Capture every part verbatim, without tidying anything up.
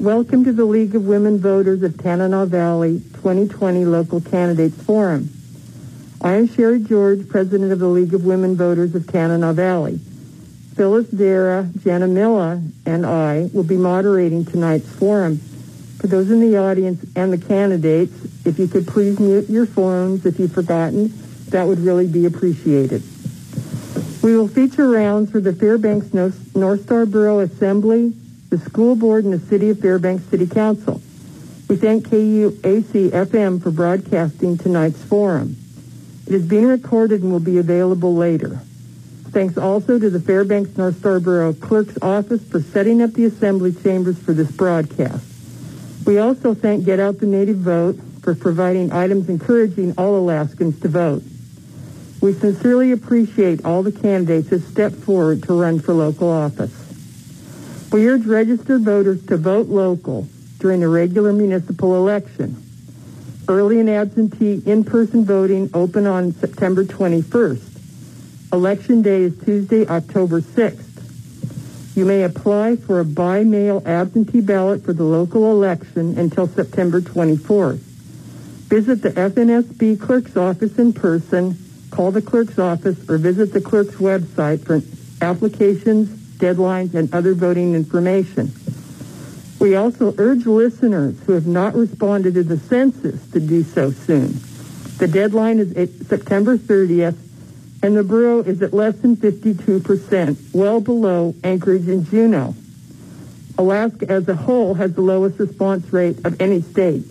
Welcome to the League of Women Voters of Tanana Valley twenty twenty Local Candidates Forum. I am Sherry George, President of the League of Women Voters of Tanana Valley. Phyllis Dara, Jana Milla, and I will be moderating tonight's forum. For those in the audience and the candidates, if you could please mute your phones if you've forgotten, that would really be appreciated. We will feature rounds for the Fairbanks North Star Borough Assembly, the School Board, and the City of Fairbanks City Council. We thank K U A C F M for broadcasting tonight's forum. It is being recorded and will be available later. Thanks also to the Fairbanks North Star Borough Clerk's Office for setting up the assembly chambers for this broadcast. We also thank Get Out the Native Vote for providing items encouraging all Alaskans to vote. We sincerely appreciate all the candidates who stepped forward to run for local office. We urge registered voters to vote local during the regular municipal election. Early and absentee in-person voting open on September twenty-first. Election day is Tuesday, October sixth. You may apply for a by-mail absentee ballot for the local election until September twenty-fourth. Visit the F N S B clerk's office in person, call the clerk's office, or visit the clerk's website for applications, deadlines, and other voting information. We also urge listeners who have not responded to the census to do so soon. The deadline is September thirtieth, and the Borough is at less than fifty-two percent, well below Anchorage and Juneau. Alaska as a whole has the lowest response rate of any state.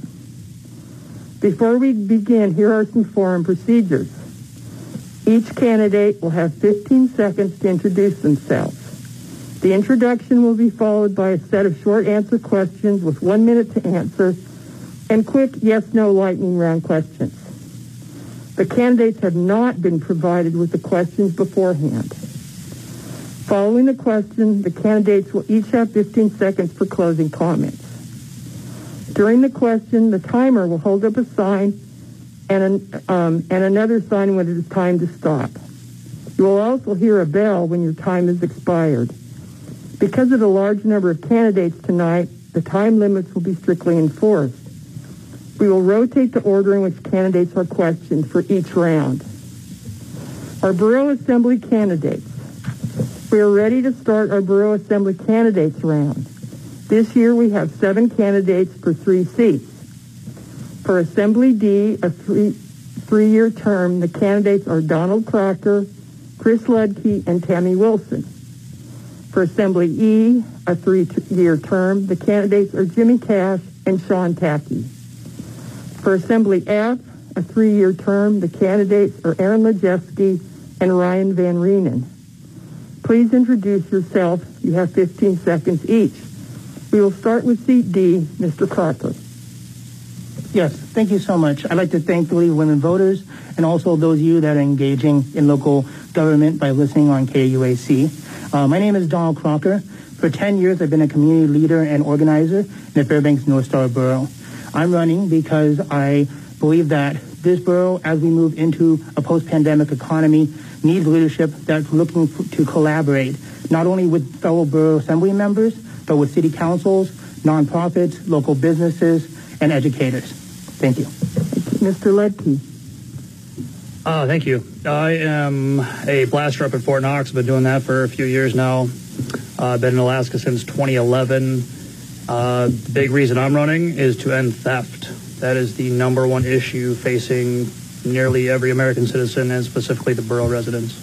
Before we begin, here are some forum procedures. Each candidate will have fifteen seconds to introduce themselves. The introduction will be followed by a set of short answer questions with one minute to answer and quick yes-no lightning round questions. The candidates have not been provided with the questions beforehand. Following the question, the candidates will each have fifteen seconds for closing comments. During the question, the timer will hold up a sign and, an, um, and another sign when it is time to stop. You will also hear a bell when your time is expired. Because of the large number of candidates tonight, the time limits will be strictly enforced. We will rotate the order in which candidates are questioned for each round. Our Borough Assembly candidates. We are ready to start our Borough Assembly candidates round. This year we have seven candidates for three seats. For Assembly D, a three, three-year term, the candidates are Donald Crocker, Chris Ludke, and Tammy Wilson. For Assembly E, a three-year term, the candidates are Jimmy Cash and Sean Tackey. For Assembly F, a three-year term, the candidates are Aaron Lejeski and Ryan Van Reenen. Please introduce yourself. You have fifteen seconds each. We will start with seat D, Mister Crocker. Yes, thank you so much. I'd like to thank the League of Women Voters and also those of you that are engaging in local government by listening on K U A C. Uh, my name is Donald Crocker. For ten years, I've been a community leader and organizer in the Fairbanks North Star Borough. I'm running because I believe that this borough, as we move into a post-pandemic economy, needs leadership that's looking to collaborate, not only with fellow borough assembly members, but with city councils, nonprofits, local businesses, and educators. Thank you. Mister Ludke. Uh, thank you. I am a blaster up at Fort Knox. I've been doing that for a few years now. I've uh, been in Alaska since twenty eleven. Uh, the big reason I'm running is to end theft. That is the number one issue facing nearly every American citizen, and specifically the borough residents.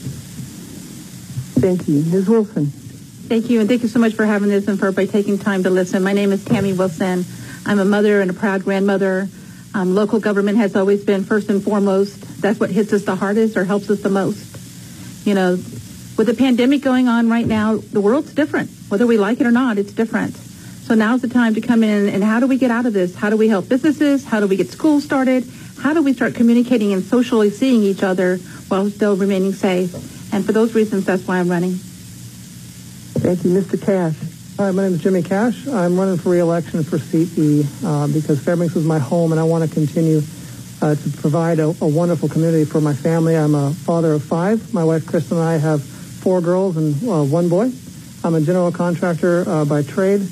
Thank you. Miz Wilson. Thank you, and thank you so much for having this and for by taking time to listen. My name is Tammy Wilson. I'm a mother and a proud grandmother. Um, local government has always been first and foremost. That's what hits us the hardest or helps us the most. You know, with the pandemic going on right now, the world's different. Whether we like it or not, it's different. So now's the time to come in and how do we get out of this? How do we help businesses? How do we get schools started? How do we start communicating and socially seeing each other while still remaining safe? And for those reasons, that's why I'm running. Thank you. Mister Cash. Hi, my name is Jimmy Cash. I'm running for re-election for seat E uh, because Fairbanks is my home and I want to continue uh, to provide a, a wonderful community for my family. I'm a father of five. My wife, Kristen, and I have four girls and uh, one boy. I'm a general contractor uh, by trade,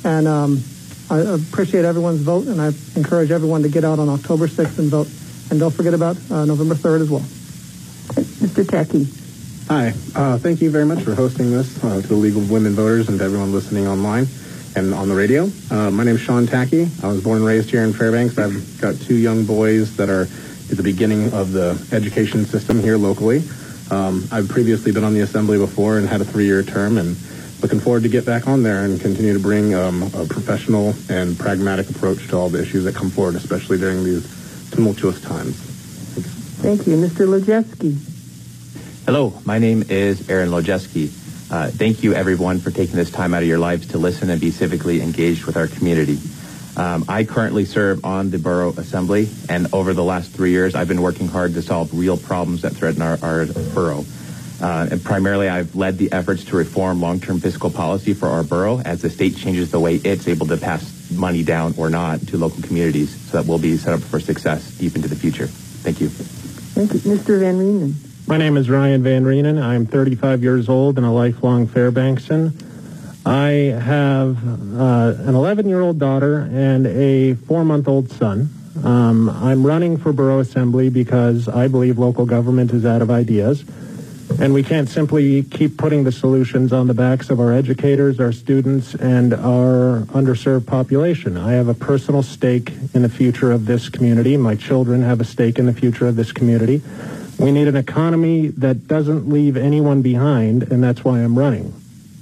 And um, I appreciate everyone's vote, and I encourage everyone to get out on October sixth and vote. And don't forget about uh, November third as well. Mister Tackey. Hi. Uh, thank you very much for hosting this uh, to the League of Women Voters and to everyone listening online and on the radio. Uh, my name is Sean Tackey. I was born and raised here in Fairbanks. I've got two young boys that are at the beginning of the education system here locally. Um, I've previously been on the Assembly before and had a three-year term, and looking forward to get back on there and continue to bring um, a professional and pragmatic approach to all the issues that come forward, especially during these tumultuous times. Thanks. Thank you. Mister Lojeski. Hello, my name is Aaron Lojeski. Uh, thank you, everyone, for taking this time out of your lives to listen and be civically engaged with our community. Um, I currently serve on the Borough Assembly, and over the last three years, I've been working hard to solve real problems that threaten our, our borough. Uh, and primarily, I've led the efforts to reform long-term fiscal policy for our borough as the state changes the way it's able to pass money down or not to local communities, so that we'll be set up for success deep into the future. Thank you. Thank you. Mister Van Reenen. My name is Ryan Van Reenen. I'm thirty-five years old and a lifelong Fairbanksan. I have uh, an eleven-year-old daughter and a four-month-old son. Um, I'm running for Borough Assembly because I believe local government is out of ideas, and we can't simply keep putting the solutions on the backs of our educators, our students, and our underserved population. I have a personal stake in the future of this community. My children have a stake in the future of this community. We need an economy that doesn't leave anyone behind, and that's why I'm running.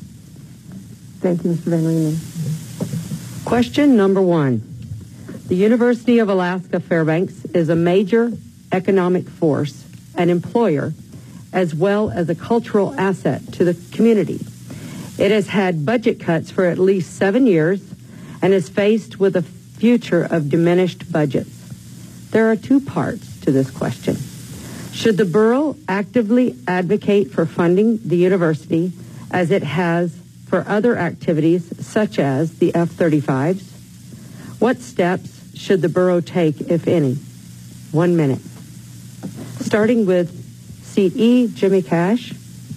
Thank you, Mister Van Reenen. Question number one. The University of Alaska Fairbanks is a major economic force, an employer, as well as a cultural asset to the community. It has had budget cuts for at least seven years and is faced with a future of diminished budgets. There are two parts to this question. Should the borough actively advocate for funding the university as it has for other activities such as the F thirty-fives? What steps should the borough take, if any? One minute. Starting with Seat E, Jimmy Cash.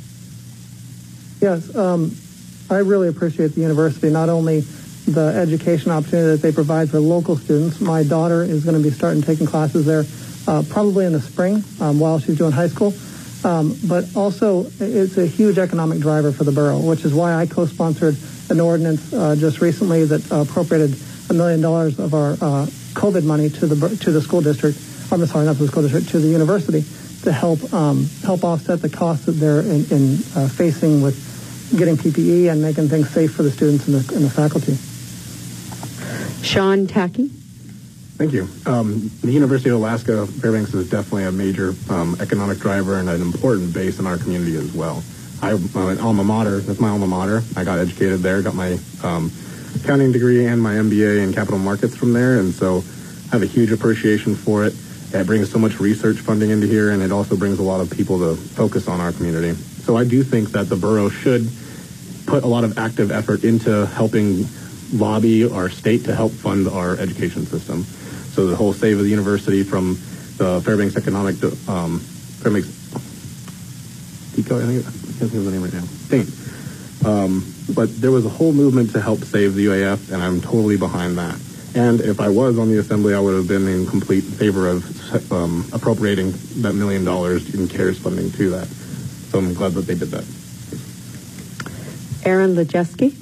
Yes, um, I really appreciate the university, not only the education opportunity that they provide for local students. My daughter is going to be starting taking classes there uh, probably in the spring um, while she's doing high school. Um, but also, it's a huge economic driver for the borough, which is why I co-sponsored an ordinance uh, just recently that uh, appropriated a million dollars of our uh, COVID money to the to the school district. I'm sorry, not to the school district, to the university, to help um, help offset the costs that they're in, in uh, facing with getting P P E and making things safe for the students and the, and the faculty. Sean Tackey. Thank you. Um, the University of Alaska Fairbanks is definitely a major um, economic driver and an important base in our community as well. I, uh, an alma mater, that's my alma mater. I got educated there, got my um, accounting degree and my M B A in capital markets from there, and so I have a huge appreciation for it. It brings so much research funding into here, and it also brings a lot of people to focus on our community. So I do think that the borough should put a lot of active effort into helping lobby our state to help fund our education system. So the whole save of the university from the Fairbanks Economic, um, Fairbanks, Pico, I think, I can't think of the name right now. Dang it. Um, but there was a whole movement to help save the U A F, and I'm totally behind that. And if I was on the Assembly, I would have been in complete favor of um, appropriating that million dollars in CARES funding to that. So I'm glad that they did that. Aaron Lojeski.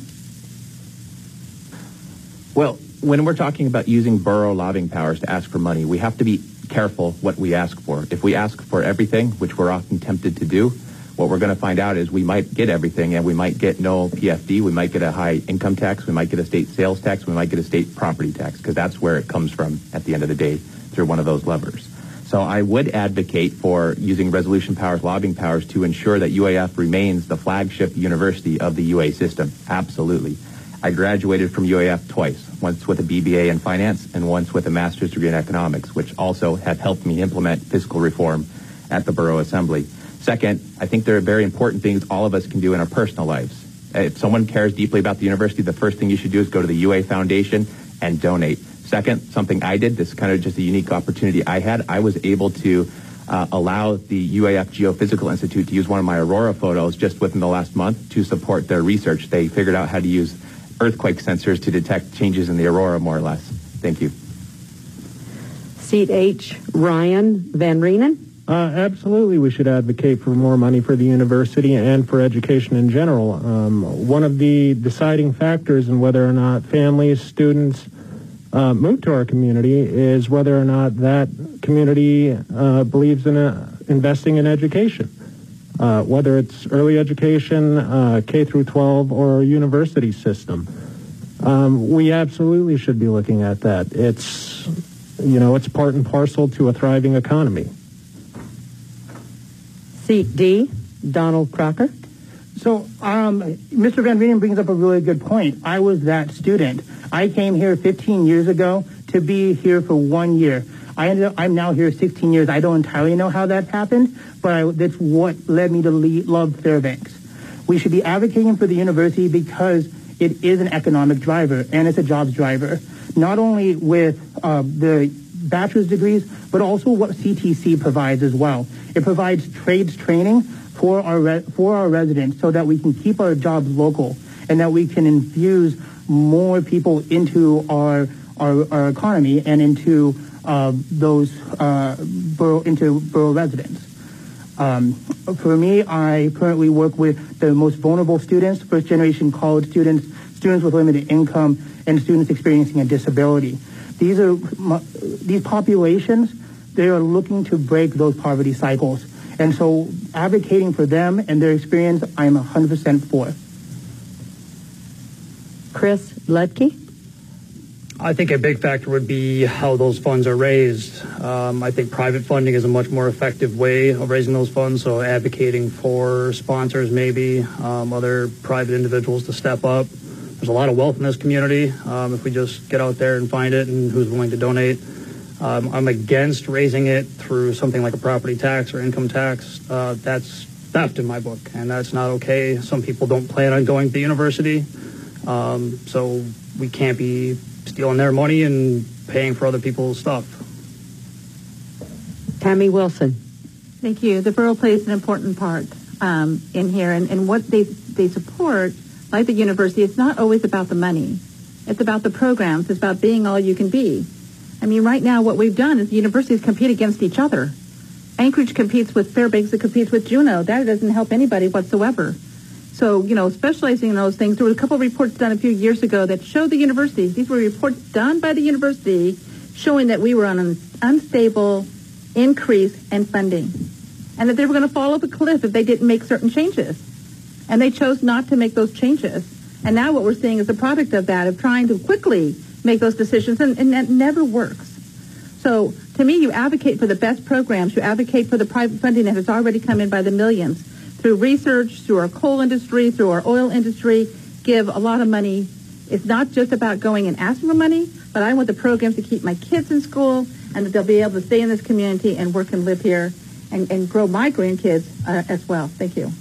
Well, when we're talking about using borough lobbying powers to ask for money, we have to be careful what we ask for. If we ask for everything, which we're often tempted to do, what we're going to find out is we might get everything, and we might get no P F D, we might get a high income tax, we might get a state sales tax, we might get a state property tax, because that's where it comes from at the end of the day, through one of those levers. So I would advocate for using resolution powers, lobbying powers, to ensure that U A F remains the flagship university of the U A system. Absolutely. I graduated from U A F twice, once with a B B A in finance and once with a master's degree in economics, which also have helped me implement fiscal reform at the Borough Assembly. Second, I think there are very important things all of us can do in our personal lives. If someone cares deeply about the university, the first thing you should do is go to the U A Foundation and donate. Second, something I did, this is kind of just a unique opportunity I had, I was able to uh, allow the U A F Geophysical Institute to use one of my Aurora photos just within the last month to support their research. They figured out how to use earthquake sensors to detect changes in the aurora, more or less. Thank you. Seat H, Ryan Van Reenen. Uh, absolutely, we should advocate for more money for the university and for education in general. Um, one of the deciding factors in whether or not families, students uh, move to our community is whether or not that community uh, believes in a, investing in education. Uh, whether it's early education, uh, K through twelve, or a university system. Um, we absolutely should be looking at that. It's, you know, it's part and parcel to a thriving economy. Seat D, Donald Crocker. So, um, Mister Van Reenen brings up a really good point. I was that student. I came here fifteen years ago to be here for one year. I ended up, I'm now here sixteen years. I don't entirely know how that happened, but I, that's what led me to lead, love Fairbanks. We should be advocating for the university because it is an economic driver and it's a jobs driver, not only with uh, the bachelor's degrees, but also what C T C provides as well. It provides trades training for our re- for our residents so that we can keep our jobs local and that we can infuse more people into our our, our economy and into uh, those uh, borough into borough residents. Um, for me, I currently work with the most vulnerable students, first-generation college students, students with limited income, and students experiencing a disability. These are these populations. They are looking to break those poverty cycles, and so advocating for them and their experience, I'm one hundred percent for. Chris Ludke. I think a big factor would be how those funds are raised. Um, I think private funding is a much more effective way of raising those funds, so advocating for sponsors maybe, um, other private individuals to step up. There's a lot of wealth in this community um, if we just get out there and find it and who's willing to donate. Um, I'm against raising it through something like a property tax or income tax. Uh, that's theft in my book, and that's not okay. Some people don't plan on going to the university, um, so we can't be stealing their money and paying for other people's stuff. Tammy Wilson. Thank you. The borough plays an important part um, in here, and, and what they they support, like the university, it's not always about the money. It's about the programs. It's about being all you can be. I mean, right now what we've done is the universities compete against each other. Anchorage competes with Fairbanks, it competes with Juneau. That doesn't help anybody whatsoever. So, you know, specializing in those things, there were a couple of reports done a few years ago that showed the universities, these were reports done by the university showing that we were on an unstable increase in funding and that they were going to fall off a cliff if they didn't make certain changes. And they chose not to make those changes. And now what we're seeing is a product of that, of trying to quickly make those decisions, and, and that never works. So, to me, you advocate for the best programs. You advocate for the private funding that has already come in by the millions. Through research, through our coal industry, through our oil industry, give a lot of money. It's not just about going and asking for money, but I want the programs to keep my kids in school and that they'll be able to stay in this community and work and live here and, and grow my grandkids uh, as well. Thank you.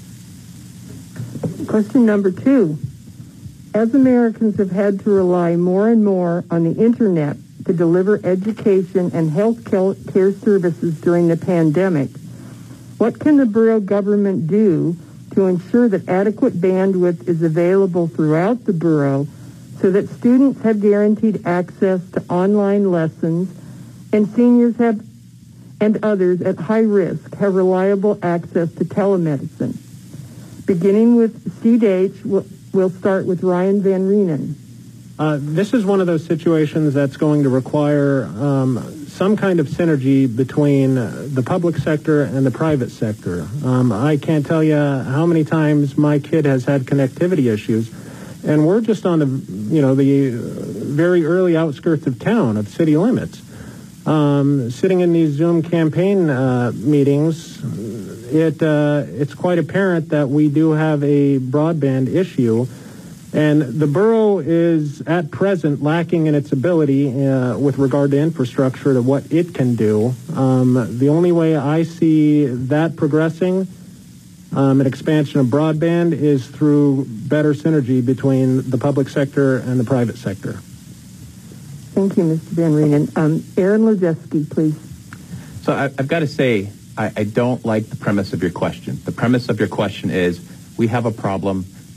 Question number two. As Americans have had to rely more and more on the Internet to deliver education and health care services during the pandemic, what can the borough government do to ensure that adequate bandwidth is available throughout the borough so that students have guaranteed access to online lessons and seniors have and others at high risk have reliable access to telemedicine? Beginning with C D H, we'll, we'll start with Ryan Van Reenen. Uh, this is one of those situations that's going to require um, some kind of synergy between the public sector and the private sector. Um, I can't tell you how many times my kid has had connectivity issues, and we're just on the, you know, the very early outskirts of town, of city limits. Um, sitting in these Zoom campaign uh, meetings, it uh, it's quite apparent that we do have a broadband issue. And the borough is, at present, lacking in its ability uh, with regard to infrastructure to what it can do. Um, the only way I see that progressing, um, an expansion of broadband, is through better synergy between the public sector and the private sector. Thank you, Mister Van Reenen. Um, Aaron Lojeski, please. So I, I've got to say, I, I don't like the premise of your question. The premise of your question is, we have a problem.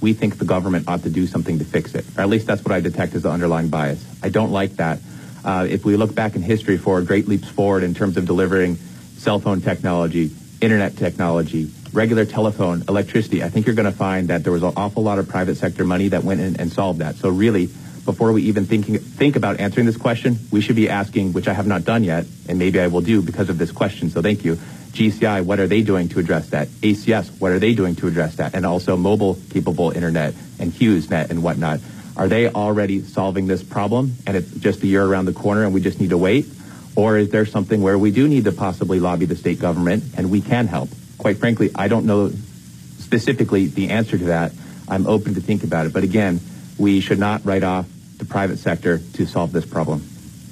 we think the government ought to do something to fix it. Or at least that's what I detect as the underlying bias. I don't like that. Uh, if we look back in history for great leaps forward in terms of delivering cell phone technology, internet technology, regular telephone, electricity, I think you're going to find that there was an awful lot of private sector money that went in and solved that. So really, before we even thinking, think about answering this question, we should be asking, which I have not done yet, and maybe I will do because of this question, so thank you. G C I, what are they doing to address that? A C S, what are they doing to address that? And also mobile-capable internet and HughesNet and whatnot. Are they already solving this problem, and it's just a year around the corner and we just need to wait? Or is there something where we do need to possibly lobby the state government and we can help? Quite frankly, I don't know specifically the answer to that. I'm open to think about it. But again, we should not write off the private sector to solve this problem.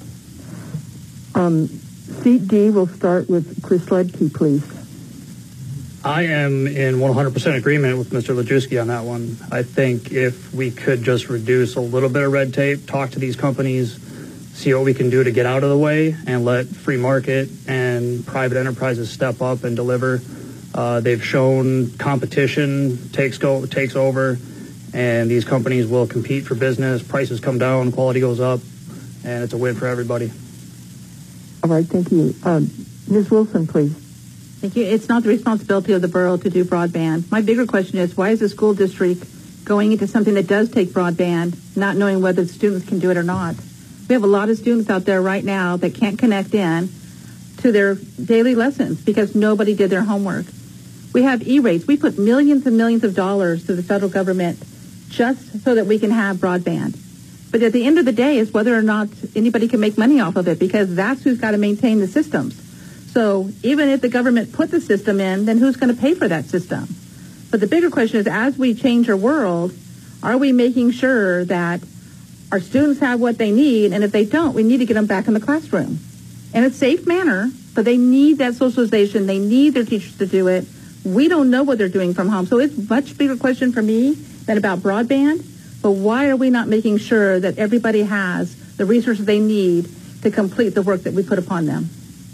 Um, Seat D will start with Chris Ledke, please. I am in one hundred percent agreement with Mister Lajewski on that one. I think if we could just reduce a little bit of red tape, talk to these companies, see what we can do to get out of the way, and let free market and private enterprises step up and deliver. Uh, they've shown competition takes go takes over, and these companies will compete for business. Prices come down, quality goes up, and it's a win for everybody. All right, thank you. Um, Miz Wilson, please. Thank you. It's not the responsibility of the borough to do broadband. My bigger question is, why is the school district going into something that does take broadband, not knowing whether the students can do it or not? We have a lot of students out there right now that can't connect in to their daily lessons because nobody did their homework. We have E-rates. We put millions and millions of dollars to the federal government just so that we can have broadband. But at the end of the day, it's whether or not anybody can make money off of it, because that's who's got to maintain the systems. So even if the government put the system in, then who's going to pay for that system? But the bigger question is, as we change our world, are we making sure that our students have what they need? And if they don't, we need to get them back in the classroom in a safe manner. But they need that socialization. They need their teachers to do it. We don't know what they're doing from home. So it's a much bigger question for me than about broadband. But why are we not making sure that everybody has the resources they need to complete the work that we put upon them?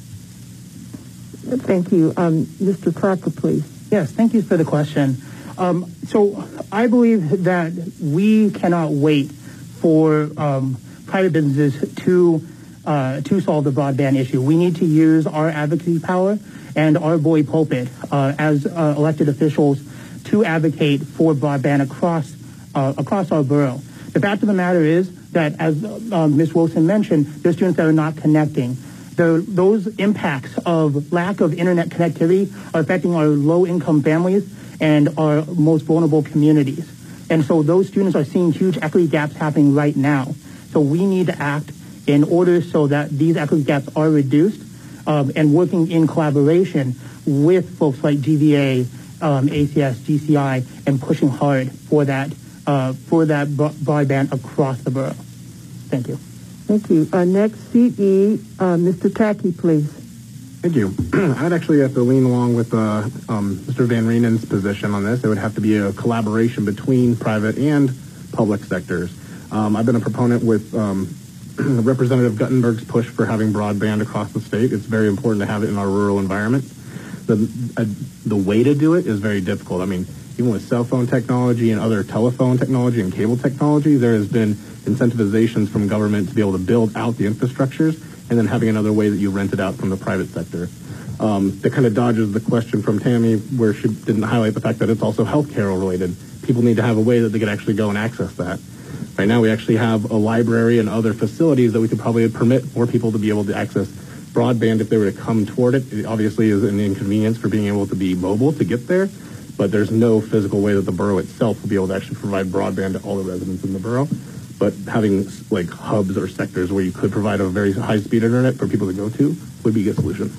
Thank you. Um, Mister Crocker, please. Yes, thank you for the question. Um, so I believe that we cannot wait for um, private businesses to uh, to solve the broadband issue. We need to use our advocacy power and our bully pulpit uh, as uh, elected officials to advocate for broadband across uh, across our borough. The fact of the matter is that, as uh, Miz Wilson mentioned, there's students that are not connecting. The, those impacts of lack of internet connectivity are affecting our low-income families and our most vulnerable communities. And so those students are seeing huge equity gaps happening right now. So we need to act in order so that these equity gaps are reduced, um, and working in collaboration with folks like G V A, um, A C S, G C I, and pushing hard for that uh, for that broadband across the borough. Thank you. Thank you. Uh, next, C E, uh, Mister Tackey, please. Thank you. I'd actually have to lean along with uh, um, Mister Van Rienen's position on this. It would have to be a collaboration between private and public sectors. Um, I've been a proponent with um, Representative Guttenberg's push for having broadband across the state. It's very important to have it in our rural environment. The, uh, the way to do it is very difficult. I mean, even with cell phone technology and other telephone technology and cable technology, there has been incentivizations from government to be able to build out the infrastructures, and then having another way that you rent it out from the private sector. Um, that kind of dodges the question from Tammy, where she didn't highlight the fact that it's also healthcare related. People need to have a way that they can actually go and access that. Right now we actually have a library and other facilities that we could probably permit more people to be able to access broadband if they were to come toward it. It obviously is an inconvenience for being able to be mobile to get there, but there's no physical way that the borough itself will be able to actually provide broadband to all the residents in the borough. But having like hubs or sectors where you could provide a very high-speed internet for people to go to would be a good solution.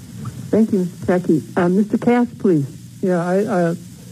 Thank you, Mister Tackey. Uh, Mister Cass, please. Yeah, I, I,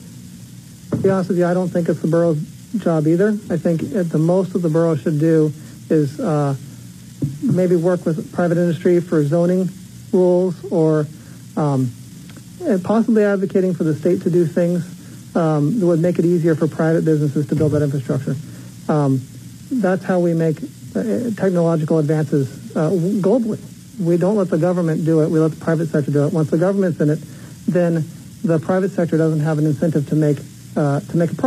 to be honest with you, I don't think it's the borough's job either. I think at the most of the borough should do is uh, maybe work with private industry for zoning rules, or um, and possibly advocating for the state to do things um, that would make it easier for private businesses to build that infrastructure. Um, that's how we make uh, technological advances uh, globally. We don't let the government do it. We let the private sector do it. Once the government's in it, then the private sector doesn't have an incentive to make uh, to make a profit.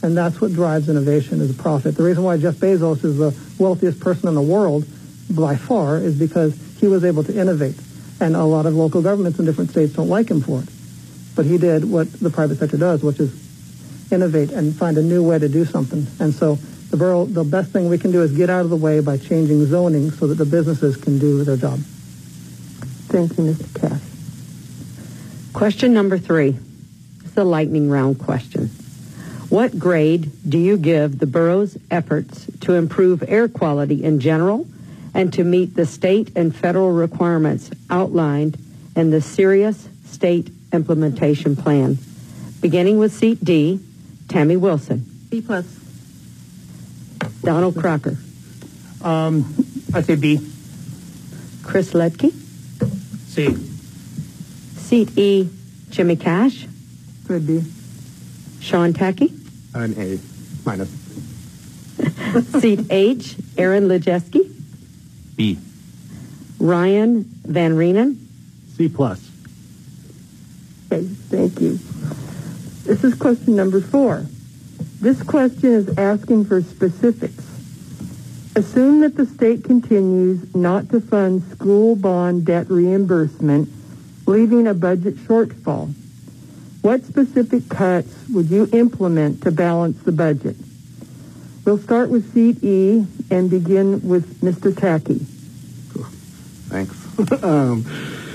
And that's what drives innovation, is profit. The reason why Jeff Bezos is the wealthiest person in the world by far is because he was able to innovate. And a lot of local governments in different states don't like him for it. But he did what the private sector does, which is innovate and find a new way to do something. And so the borough, the best thing we can do is get out of the way by changing zoning so that the businesses can do their job. Thank you, Mister Cash. Question number three. It's a lightning round question. What grade do you give the borough's efforts to improve air quality in general and to meet the state and federal requirements outlined in the Serious State Implementation Plan? Beginning with seat D, Tammy Wilson. B plus. Donald Crocker. Um, I say B. Chris Ledke. C. Seat E, Jimmy Cash. Could be. Sean Tackey. An A minus. Seat H, Aaron Lejeski. B. Ryan Van Reenen. C plus. Okay, thank you. This is question number four. This question is asking for specifics. Assume that the state continues not to fund school bond debt reimbursement, leaving a budget shortfall. What specific cuts would you implement to balance the budget? We'll start with seat E and begin with Mister Tackey. Thanks. um,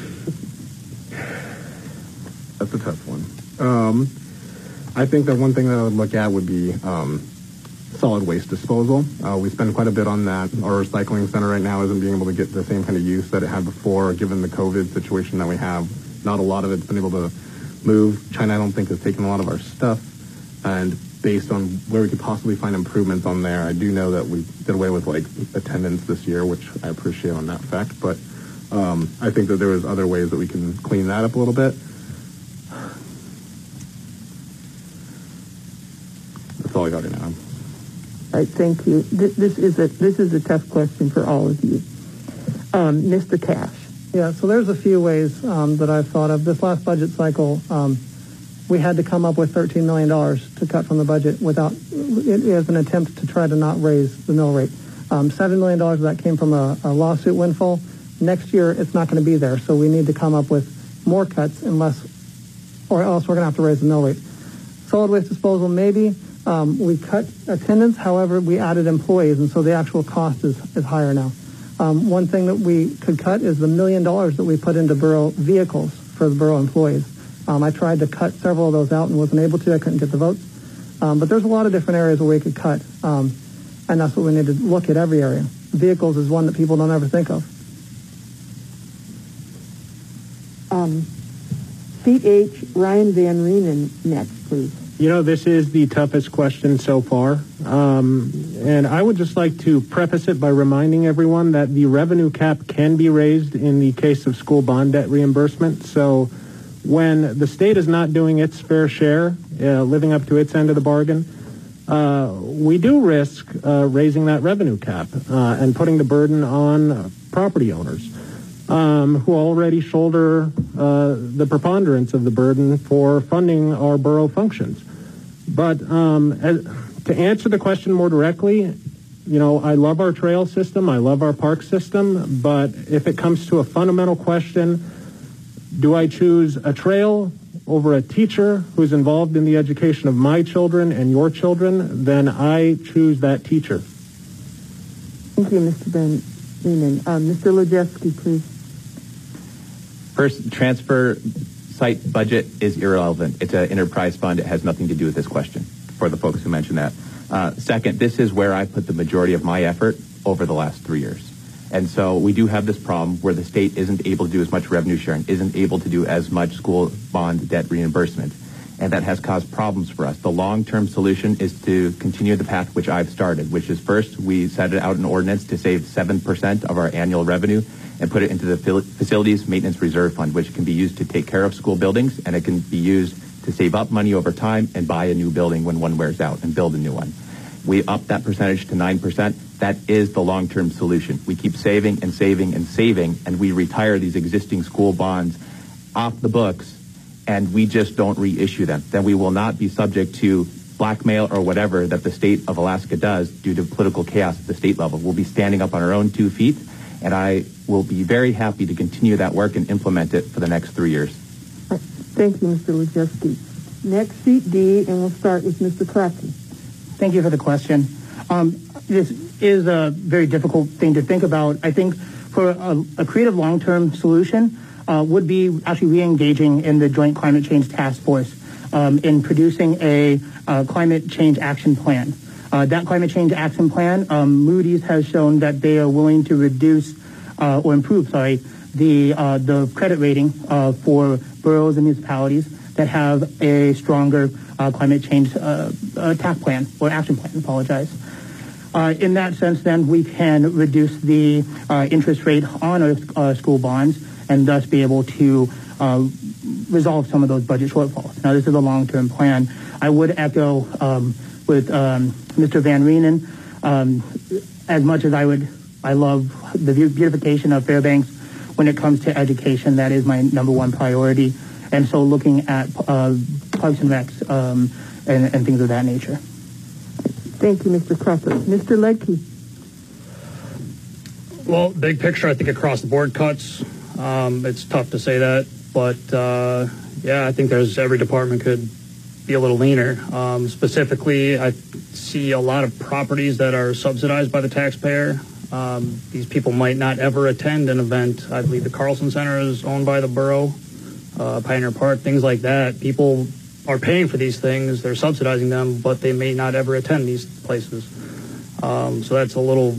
that's a tough one. Um, I think that one thing that I would look at would be um, solid waste disposal. Uh, we spend quite a bit on that. Our recycling center right now isn't being able to get the same kind of use that it had before, given the COVID situation that we have. Not a lot of it's been able to move. China, I don't think, has taken a lot of our stuff. And based on where we could possibly find improvements on there, I do know that we did away with, like, attendance this year, which I appreciate on that fact. But um, I think that there was other ways that we can clean that up a little bit. That's all I got right now. All right, thank you. This, this is a this is a tough question for all of you. Um, Mister Cash. Yeah, so there's a few ways um, that I've thought of. This last budget cycle, um, we had to come up with thirteen million dollars to cut from the budget without, it as an attempt to try to not raise the mill rate. Um, seven million dollars of that came from a, a lawsuit windfall. Next year, it's not going to be there, so we need to come up with more cuts unless, or else we're going to have to raise the mill rate. Solid waste disposal, maybe. Um, we cut attendance, however, we added employees, and so the actual cost is, is higher now. Um, one thing that we could cut is the million dollars that we put into borough vehicles for the borough employees. Um, I tried to cut several of those out and wasn't able to. I couldn't get the votes. Um, but there's a lot of different areas where we could cut, um, and that's what we need to look at every area. Vehicles is one that people don't ever think of. Um, seat H, Ryan Van Reenen next, please. You know, this is the toughest question so far. Um, and I would just like to preface it by reminding everyone that the revenue cap can be raised in the case of school bond debt reimbursement. So when the state is not doing its fair share, uh, living up to its end of the bargain, uh, we do risk uh, raising that revenue cap uh, and putting the burden on property owners um, who already shoulder uh, the preponderance of the burden for funding our borough functions. But um, as, to answer the question more directly, you know, I love our trail system, I love our park system, but if it comes to a fundamental question, do I choose a trail over a teacher who's involved in the education of my children and your children, then I choose that teacher. Thank you, Mister Van Reenen. Um, Mister Lejeski, please. First, transfer site budget is irrelevant. It's an enterprise fund. It has nothing to do with this question, for the folks who mentioned that. Uh, second, this is where I put the majority of my effort over the last three years. And so we do have this problem where the state isn't able to do as much revenue sharing, isn't able to do as much school bond debt reimbursement. And that has caused problems for us. The long-term solution is to continue the path which I've started, which is first, we set it out an ordinance to save seven percent of our annual revenue and put it into the Facilities Maintenance Reserve Fund, which can be used to take care of school buildings, and it can be used to save up money over time and buy a new building when one wears out and build a new one. We up that percentage to nine percent. That is the long-term solution. We keep saving and saving and saving, and we retire these existing school bonds off the books, and we just don't reissue them. Then we will not be subject to blackmail or whatever that the state of Alaska does due to political chaos at the state level. We'll be standing up on our own two feet, and I will be very happy to continue that work and implement it for the next three years. Thank you, Mister Lajewski. Next, seat D, and we'll start with Mister Crockett. Thank you for the question. Um, this is a very difficult thing to think about. I think for a, a creative long-term solution uh, would be actually re-engaging in the Joint Climate Change Task Force um, in producing a uh, climate change action plan. Uh, that climate change action plan, um, Moody's has shown that they are willing to reduce uh, or improve, sorry, the uh, the credit rating uh, for boroughs and municipalities that have a stronger uh, climate change uh, attack plan or action plan. Apologize. Uh, in that sense, then we can reduce the uh, interest rate on our uh, school bonds and thus be able to uh, resolve some of those budget shortfalls. Now, this is a long-term plan. I would echo um, with um, Mister Van Reenen. Um, as much as I would, I love the beautification of Fairbanks. When it comes to education, that is my number one priority. And so looking at uh, parks and recs um, and, and things of that nature. Thank you, Mister Crockett. Mister Ledke. Well, big picture, I think across the board cuts. Um, it's tough to say that, but uh, yeah, I think there's every department could be a little leaner. Um, specifically, I see a lot of properties that are subsidized by the taxpayer. Um, these people might not ever attend an event. I believe the Carlson Center is owned by the borough, uh, Pioneer Park, things like that. People are paying for these things. They're subsidizing them, but they may not ever attend these places. Um, so that's a little,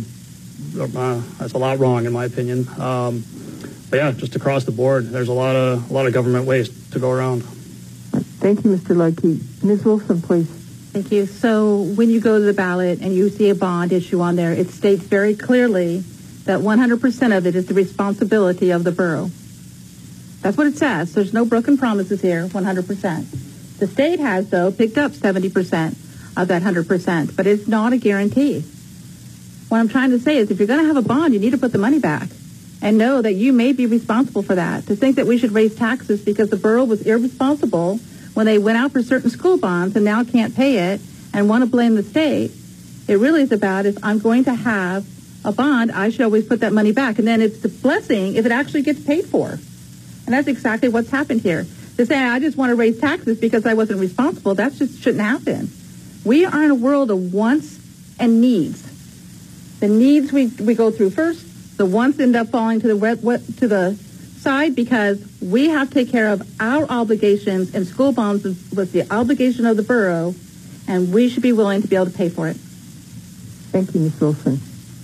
uh, that's a lot wrong in my opinion. Um, but yeah, just across the board, there's a lot of a lot of government waste to go around. Thank you, Mister Ledke. Miz Wilson, please. Thank you. So when you go to the ballot and you see a bond issue on there, it states very clearly that one hundred percent of it is the responsibility of the borough. That's what it says. There's no broken promises here, one hundred percent. The state has, though, picked up seventy percent of that one hundred percent, but it's not a guarantee. What I'm trying to say is if you're going to have a bond, you need to put the money back and know that you may be responsible for that. To think that we should raise taxes because the borough was irresponsible when they went out for certain school bonds and now can't pay it and want to blame the state, it really is about if I'm going to have a bond, I should always put that money back. And then it's the blessing if it actually gets paid for. And that's exactly what's happened here. To say I just want to raise taxes because I wasn't responsible, that just shouldn't happen. We are in a world of wants and needs. The needs we, we go through first, the wants end up falling to the wet, wet, to the side because we have to take care of our obligations, and school bonds was the obligation of the borough, and we should be willing to be able to pay for it. Thank you, Miz Wilson.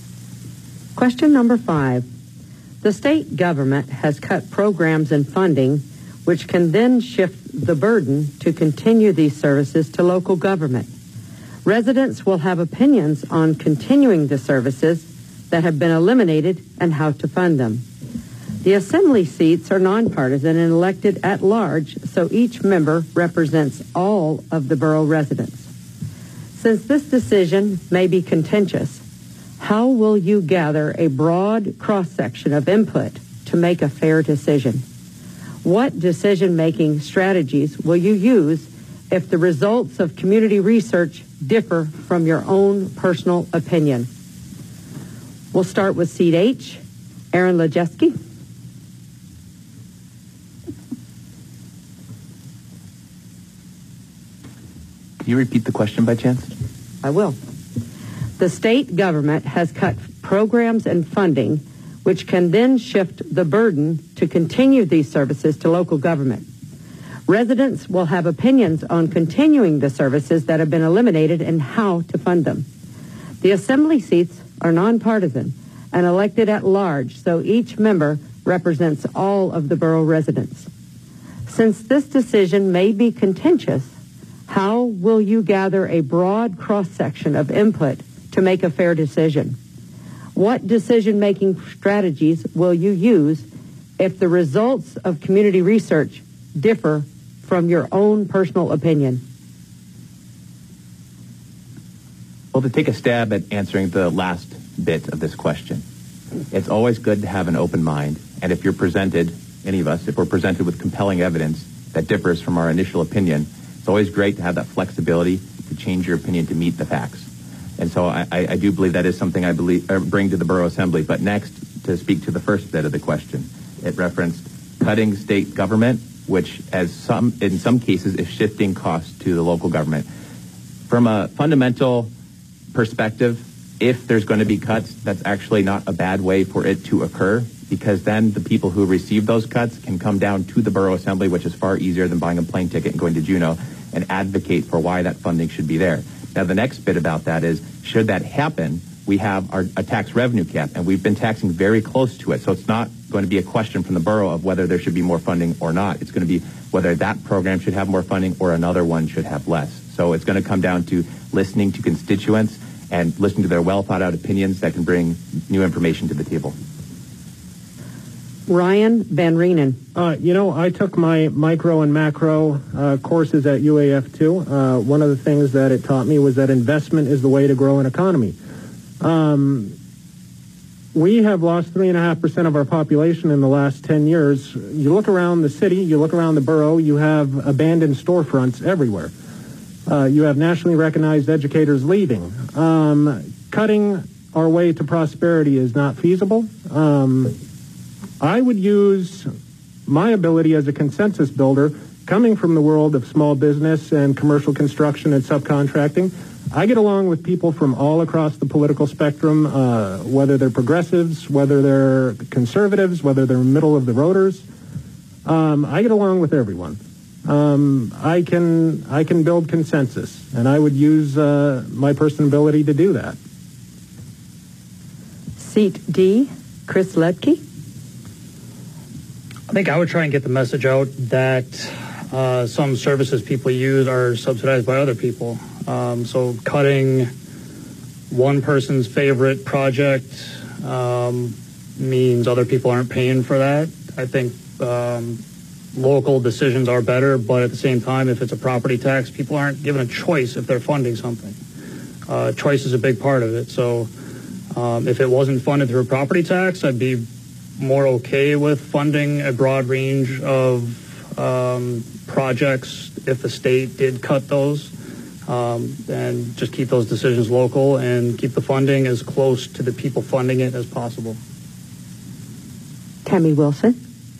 Question number five. The state government has cut programs and funding which can then shift the burden to continue these services to local government. Residents will have opinions on continuing the services that have been eliminated and how to fund them. The assembly seats are nonpartisan and elected at large, so each member represents all of the borough residents. Since this decision may be contentious, how will you gather a broad cross-section of input to make a fair decision? What decision-making strategies will you use if the results of community research differ from your own personal opinion? We'll start with seat H, Aaron Lajewski. Can you repeat the question by chance? I will. The state government has cut programs and funding, which can then shift the burden to continue these services to local government. Residents will have opinions on continuing the services that have been eliminated and how to fund them. The assembly seats are nonpartisan and elected at large, so each member represents all of the borough residents. Since this decision may be contentious, how will you gather a broad cross-section of input to make a fair decision? What decision-making strategies will you use if the results of community research differ from your own personal opinion? Well, to take a stab at answering the last bit of this question, it's always good to have an open mind, and if you're presented, any of us, if we're presented with compelling evidence that differs from our initial opinion, it's always great to have that flexibility to to change your opinion to meet the facts. And so I, I, I do believe that is something I believe uh, bring to the Borough Assembly. But next, to speak to the first bit of the question, it referenced cutting state government, which as some in some cases is shifting costs to the local government. From a fundamental perspective, if there's going to be cuts, that's actually not a bad way for it to occur, because then the people who receive those cuts can come down to the Borough Assembly, which is far easier than buying a plane ticket and going to Juneau, and advocate for why that funding should be there. Now, the next bit about that is, should that happen, we have our a tax revenue cap, and we've been taxing very close to it. So it's not going to be a question from the borough of whether there should be more funding or not. It's going to be whether that program should have more funding or another one should have less. So it's going to come down to listening to constituents and listening to their well-thought-out opinions that can bring new information to the table. Ryan Van Reenen. Uh, you know, I took my micro and macro uh, courses at U A F too. Uh, one of the things that it taught me was that investment is the way to grow an economy. Um, we have lost three point five percent of our population in the last ten years. You look around the city, you look around the borough, you have abandoned storefronts everywhere. Uh, you have nationally recognized educators leaving. Um, cutting our way to prosperity is not feasible. Um, I would use my ability as a consensus builder, coming from the world of small business and commercial construction and subcontracting. I get along with people from all across the political spectrum, uh, whether they're progressives, whether they're conservatives, whether they're middle of the roaders. Um, I get along with everyone. Um, I can I can build consensus, and I would use uh, my personality to do that. Seat D, Chris Ledke. I think I would try and get the message out that uh, some services people use are subsidized by other people. Um, so cutting one person's favorite project um, means other people aren't paying for that. I think um, local decisions are better, but at the same time, if it's a property tax, people aren't given a choice if they're funding something. Uh, choice is a big part of it. So um, if it wasn't funded through a property tax, I'd be more okay with funding a broad range of um, projects if the state did cut those, um, and just keep those decisions local and keep the funding as close to the people funding it as possible. Tammy Wilson.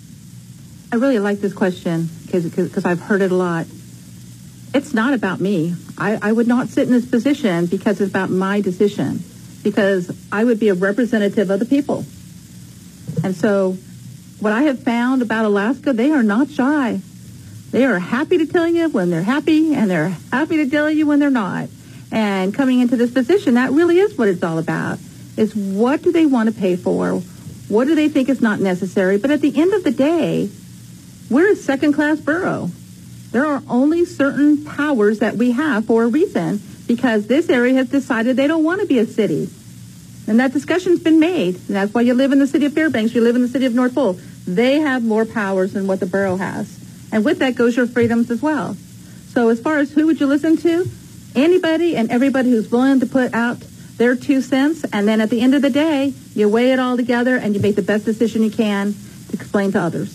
I really like this question because I've heard it a lot. It's not about me. I, I would not sit in this position because it's about my decision, because I would be a representative of the people. And so what I have found about Alaska, they are not shy. They are happy to tell you when they're happy, and they're happy to tell you when they're not. And coming into this position, that really is what it's all about, is what do they want to pay for? What do they think is not necessary? But at the end of the day, we're a second-class borough. There are only certain powers that we have for a reason, because this area has decided they don't want to be a city. And that discussion's been made. And that's why you live in the city of Fairbanks, you live in the city of North Pole. They have more powers than what the borough has. And with that goes your freedoms as well. So as far as who would you listen to? Anybody and everybody who's willing to put out their two cents. And then at the end of the day, you weigh it all together and you make the best decision you can to explain to others.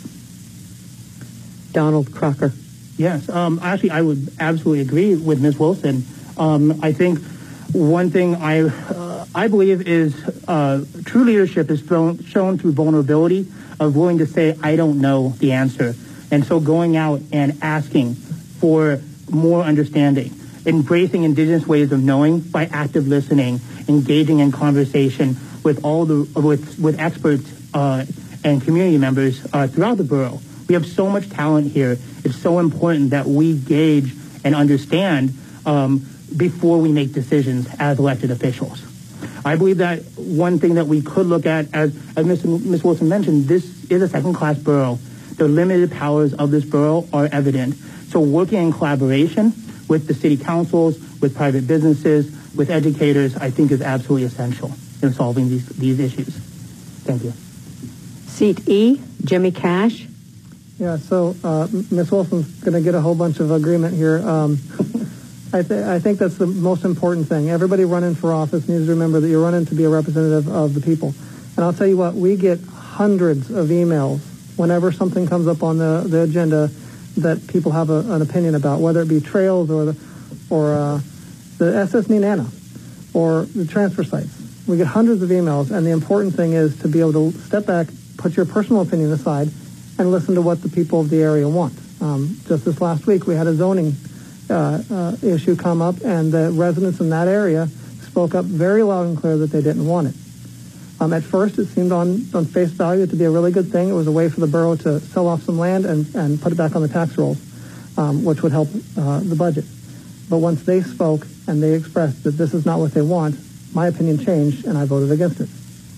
Donald Crocker. Yes, um, actually, I would absolutely agree with Miz Wilson. Um, I think one thing I uh, I believe is uh, true leadership is thrown, shown through vulnerability, of willing to say, I don't know the answer. And so going out and asking for more understanding, embracing indigenous ways of knowing by active listening, engaging in conversation with all the with, with experts uh, and community members uh, throughout the borough. We have so much talent here. It's so important that we gauge and understand um, before we make decisions as elected officials. I believe that one thing that we could look at, as, as Miz Wilson mentioned, this is a second-class borough. The limited powers of this borough are evident. So working in collaboration with the city councils, with private businesses, with educators, I think is absolutely essential in solving these, these issues. Thank you. Seat E, Jimmy Cash. Yeah, so uh, Miz Wilson's going to get a whole bunch of agreement here. Um, I, th- I think that's the most important thing. Everybody running for office needs to remember that you're running to be a representative of the people. And I'll tell you what, we get hundreds of emails whenever something comes up on the, the agenda that people have a, an opinion about, whether it be trails or the, or uh, the S S Nenana or the transfer sites. We get hundreds of emails, and the important thing is to be able to step back, put your personal opinion aside, and listen to what the people of the area want. Um, just this last week, we had a zoning uh, uh, issue come up, and the residents in that area spoke up very loud and clear that they didn't want it. Um, at first, it seemed on, on face value to be a really good thing. It was a way for the borough to sell off some land and, and put it back on the tax rolls, um, which would help uh, the budget. But once they spoke and they expressed that this is not what they want, my opinion changed, and I voted against it.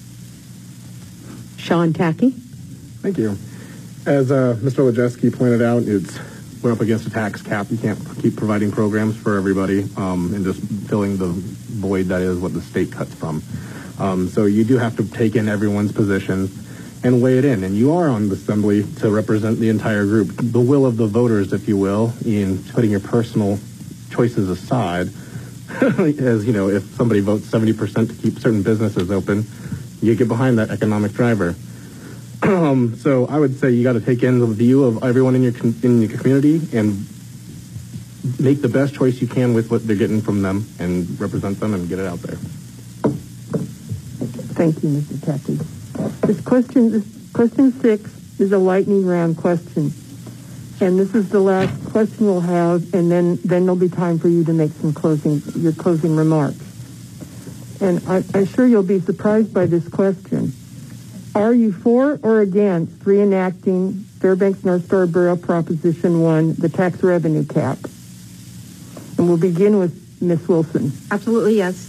Sean Tackey. Thank you. As uh, Mister Lejeski pointed out, it's we're up against a tax cap. You can't keep providing programs for everybody um, and just filling the void that is what the state cuts from. Um, so you do have to take in everyone's position and weigh it in. And you are on the assembly to represent the entire group, the will of the voters, if you will, in putting your personal choices aside. As you know, if somebody votes seventy percent to keep certain businesses open, you get behind that economic driver. Um, so I would say you got to take in the view of everyone in your com- in your community and make the best choice you can with what they're getting from them and represent them and get it out there. Thank you, Mister Tackey. This question, this question six is a lightning round question. And this is the last question we'll have, and then, then there'll be time for you to make some closing, your closing remarks. And I, I'm sure you'll be surprised by this question. Are you for or against reenacting Fairbanks North Star Borough Proposition one, the tax revenue cap? And we'll begin with Miz Wilson. Absolutely, yes.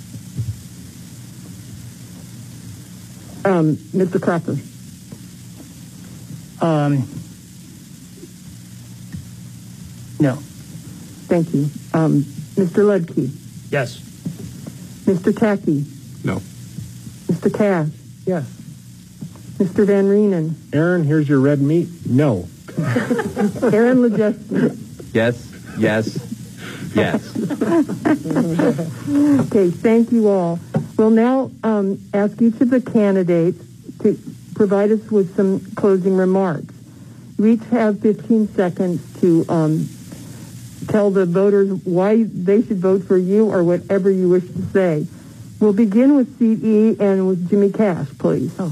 Um, Mister Crocker. Um, no. Thank you. Um, Mister Ludke. Yes. Mister Tackey. No. Mister Cash. Yes. Mister Van Reenen. Aaron, here's your red meat. No. Aaron Lejeski. Yes, yes, yes. Okay, thank you all. We'll now um, ask each of the candidates to provide us with some closing remarks. We each have fifteen seconds to um, tell the voters why they should vote for you or whatever you wish to say. We'll begin with Seat E and with Jimmy Cash, please. Oh.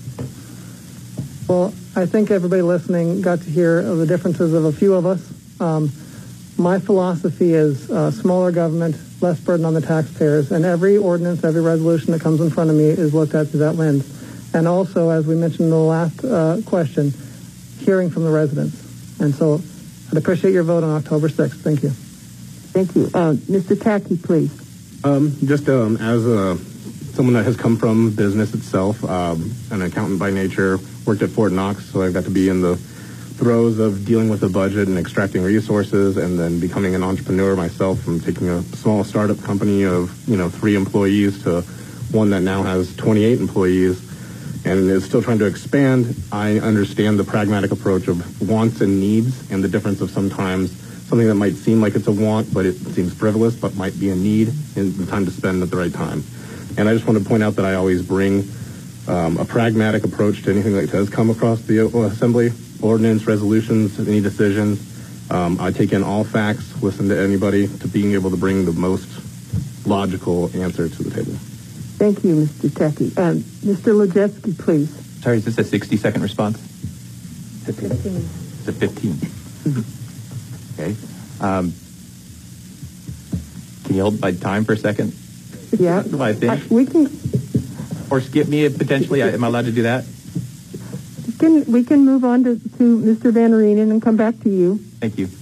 Well, I think everybody listening got to hear the differences of a few of us. Um, my philosophy is uh, smaller government, less burden on the taxpayers, and every ordinance, every resolution that comes in front of me is looked at through that lens. And also, as we mentioned in the last uh, question, hearing from the residents. And so I'd appreciate your vote on October sixth. Thank you. Thank you. Uh, Mister Tackey, please. Um, just um, as a, someone that has come from business itself, um, an accountant by nature, worked at Fort Knox, so I got to be in the throes of dealing with the budget and extracting resources, and then becoming an entrepreneur myself from taking a small startup company of, you know, three employees to one that now has twenty-eight employees and is still trying to expand. I understand the pragmatic approach of wants and needs and the difference of sometimes something that might seem like it's a want, but it seems frivolous, but might be a need and the time to spend at the right time. And I just want to point out that I always bring um, a pragmatic approach to anything that does come across the assembly, ordinance, resolutions, any decisions. Um, I take in all facts, listen to anybody, to being able to bring the most logical answer to the table. Thank you, Mister Tackey. Um, Mister Lejeski, please. Sorry, is this a sixty-second response? fifteen. It's a fifteen. Okay. Um, can you hold my time for a second? Yeah. That's what I think. Uh, we can... Or skip me if potentially. Am I allowed to do that? Can, we can move on to, to Mister Van Reenen and come back to you. Thank you.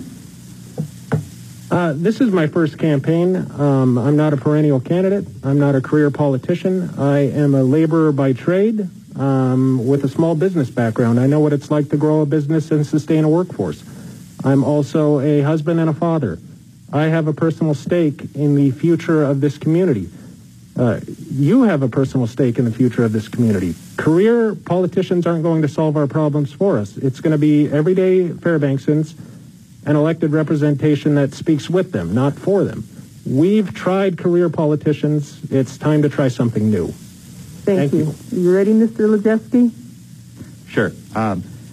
Uh, this is my first campaign. Um, I'm not a perennial candidate. I'm not a career politician. I am a laborer by trade um, with a small business background. I know what it's like to grow a business and sustain a workforce. I'm also a husband and a father. I have a personal stake in the future of this community. Uh, you have a personal stake in the future of this community. Career politicians aren't going to solve our problems for us. It's going to be everyday Fairbanksans and elected representation that speaks with them, not for them. We've tried career politicians. It's time to try something new. Thank, Thank you. you. You ready, Mister Lejeski? Sure. Um,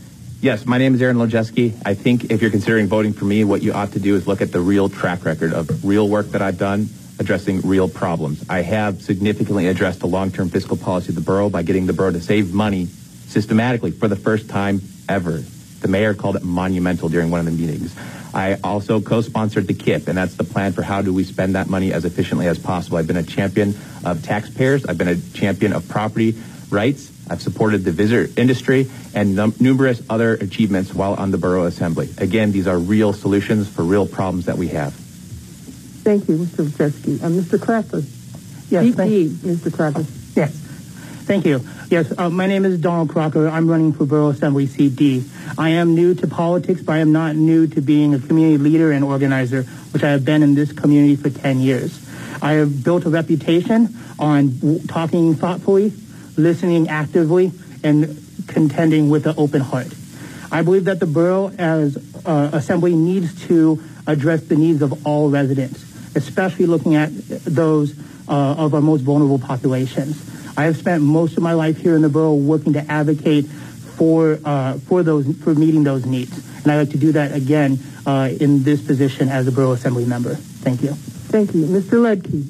Yes, my name is Aaron Lojeski. I think if you're considering voting for me, what you ought to do is look at the real track record of real work that I've done addressing real problems. I have significantly addressed the long-term fiscal policy of the borough by getting the borough to save money systematically for the first time ever. The mayor called it monumental during one of the meetings. I also co-sponsored the K I P, and that's the plan for how do we spend that money as efficiently as possible. I've been a champion of taxpayers. I've been a champion of property rights. I've supported the visitor industry and num- numerous other achievements while on the Borough Assembly. Again, these are real solutions for real problems that we have. Thank you, Mister Lojeski. Uh, Mister Crawford. Yes, D thank P, Mister Crawford. Yes. Thank you. Yes, uh, my name is Donald Crocker. I'm running for Borough Assembly Seat D. I am new to politics, but I am not new to being a community leader and organizer, which I have been in this community for ten years. I have built a reputation on w- talking thoughtfully, listening actively, and contending with an open heart. I believe that the borough as uh, assembly needs to address the needs of all residents, especially looking at those uh, of our most vulnerable populations. I have spent most of my life here in the borough working to advocate for uh, for those for meeting those needs, and I'd like to do that again uh, in this position as a borough assembly member. Thank you. Thank you, Mister Ledke.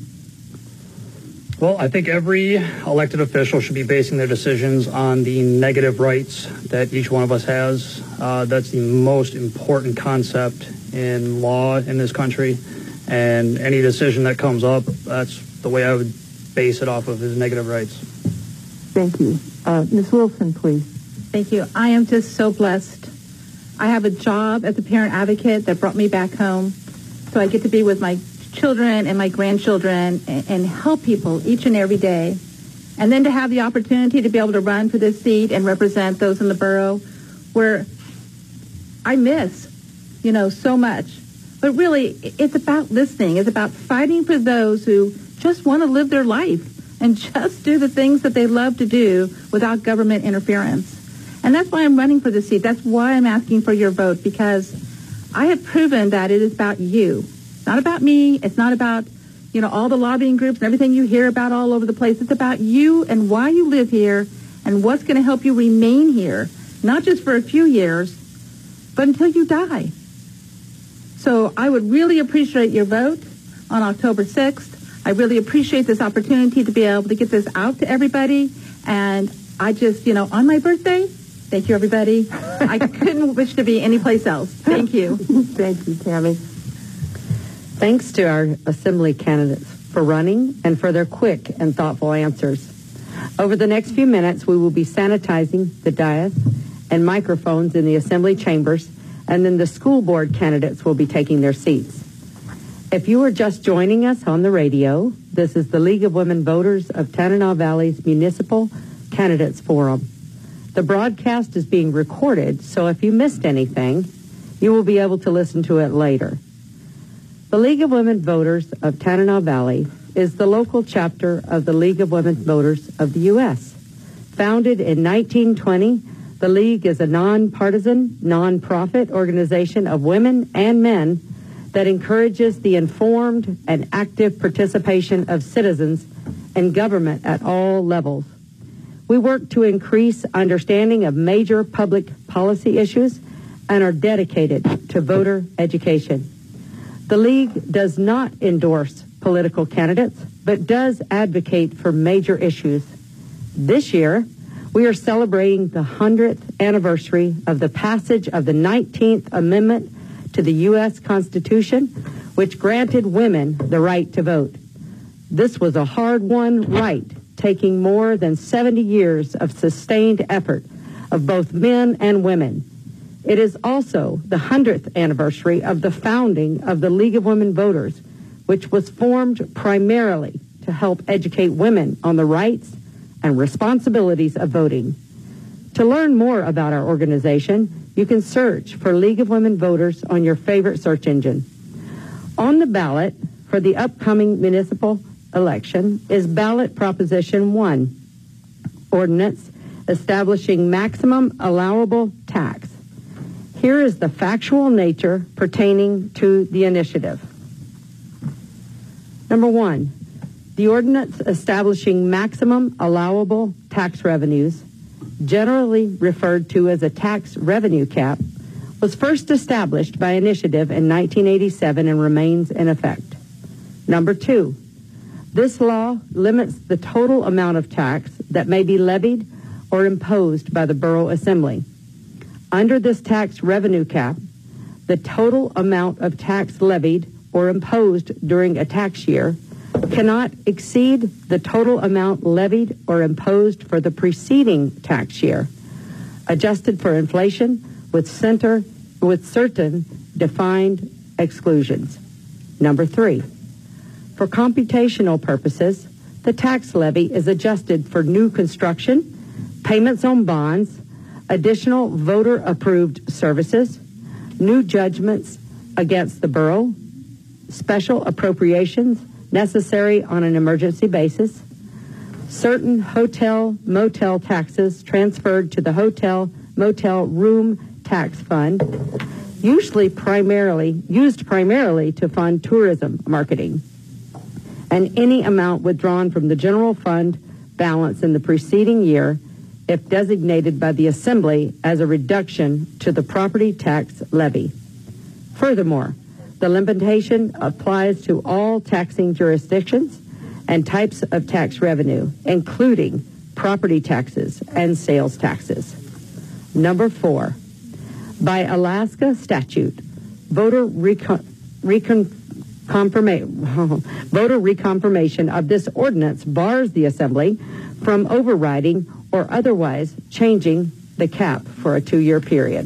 Well, I think every elected official should be basing their decisions on the negative rights that each one of us has. Uh, that's the most important concept in law in this country, and any decision that comes up, that's the way I would base it off of, is negative rights. Thank you. Uh, Miz Wilson, please. Thank you. I am just so blessed. I have a job as a parent advocate that brought me back home, so I get to be with my children and my grandchildren and, and help people each and every day. And then to have the opportunity to be able to run for this seat and represent those in the borough where I miss, you know, so much. But really, it's about listening. It's about fighting for those who just want to live their life and just do the things that they love to do without government interference. And that's why I'm running for this seat. That's why I'm asking for your vote, because I have proven that it is about you. It's not about me. It's not about, you know, all the lobbying groups and everything you hear about all over the place. It's about you and why you live here and what's going to help you remain here, not just for a few years, but until you die. So I would really appreciate your vote on October sixth. I really appreciate this opportunity to be able to get this out to everybody. And I just, you know, on my birthday, thank you, everybody. I couldn't wish to be anyplace else. Thank you. Thank you, Tammy. Thanks to our assembly candidates for running and for their quick and thoughtful answers. Over the next few minutes, we will be sanitizing the dais and microphones in the assembly chambers, and then the school board candidates will be taking their seats. If you are just joining us on the radio, this is the League of Women Voters of Tanana Valley's Municipal Candidates Forum. The broadcast is being recorded, so if you missed anything, you will be able to listen to it later. The League of Women Voters of Tanana Valley is the local chapter of the League of Women Voters of the U S Founded in nineteen twenty, the League is a nonpartisan, nonprofit organization of women and men that encourages the informed and active participation of citizens in government at all levels. We work to increase understanding of major public policy issues and are dedicated to voter education. The League does not endorse political candidates, but does advocate for major issues. This year, we are celebrating the hundredth anniversary of the passage of the nineteenth Amendment to the U S Constitution, which granted women the right to vote. This was a hard-won right, taking more than seventy years of sustained effort of both men and women. It is also the hundredth anniversary of the founding of the League of Women Voters, which was formed primarily to help educate women on the rights and responsibilities of voting. To learn more about our organization, you can search for League of Women Voters on your favorite search engine. On the ballot for the upcoming municipal election is ballot Proposition one, ordinance establishing maximum allowable tax. Here is the factual nature pertaining to the initiative. Number one, the ordinance establishing maximum allowable tax revenues generally referred to as a tax revenue cap, was first established by initiative in nineteen eighty-seven and remains in effect. Number two, this law limits the total amount of tax that may be levied or imposed by the Borough Assembly. Under this tax revenue cap, the total amount of tax levied or imposed during a tax year cannot exceed the total amount levied or imposed for the preceding tax year, adjusted for inflation with center with certain defined exclusions. Number three, for computational purposes, the tax levy is adjusted for new construction, payments on bonds, additional voter-approved services, new judgments against the borough, special appropriations necessary on an emergency basis, certain hotel motel taxes transferred to the hotel motel room tax fund, usually primarily used primarily to fund tourism marketing, and any amount withdrawn from the general fund balance in the preceding year if designated by the Assembly as a reduction to the property tax levy. Furthermore, the limitation applies to all taxing jurisdictions and types of tax revenue, including property taxes and sales taxes. Number four, by Alaska statute, voter recon, recon, confirma, voter reconfirmation of this ordinance bars the Assembly from overriding or otherwise changing the cap for a two-year period.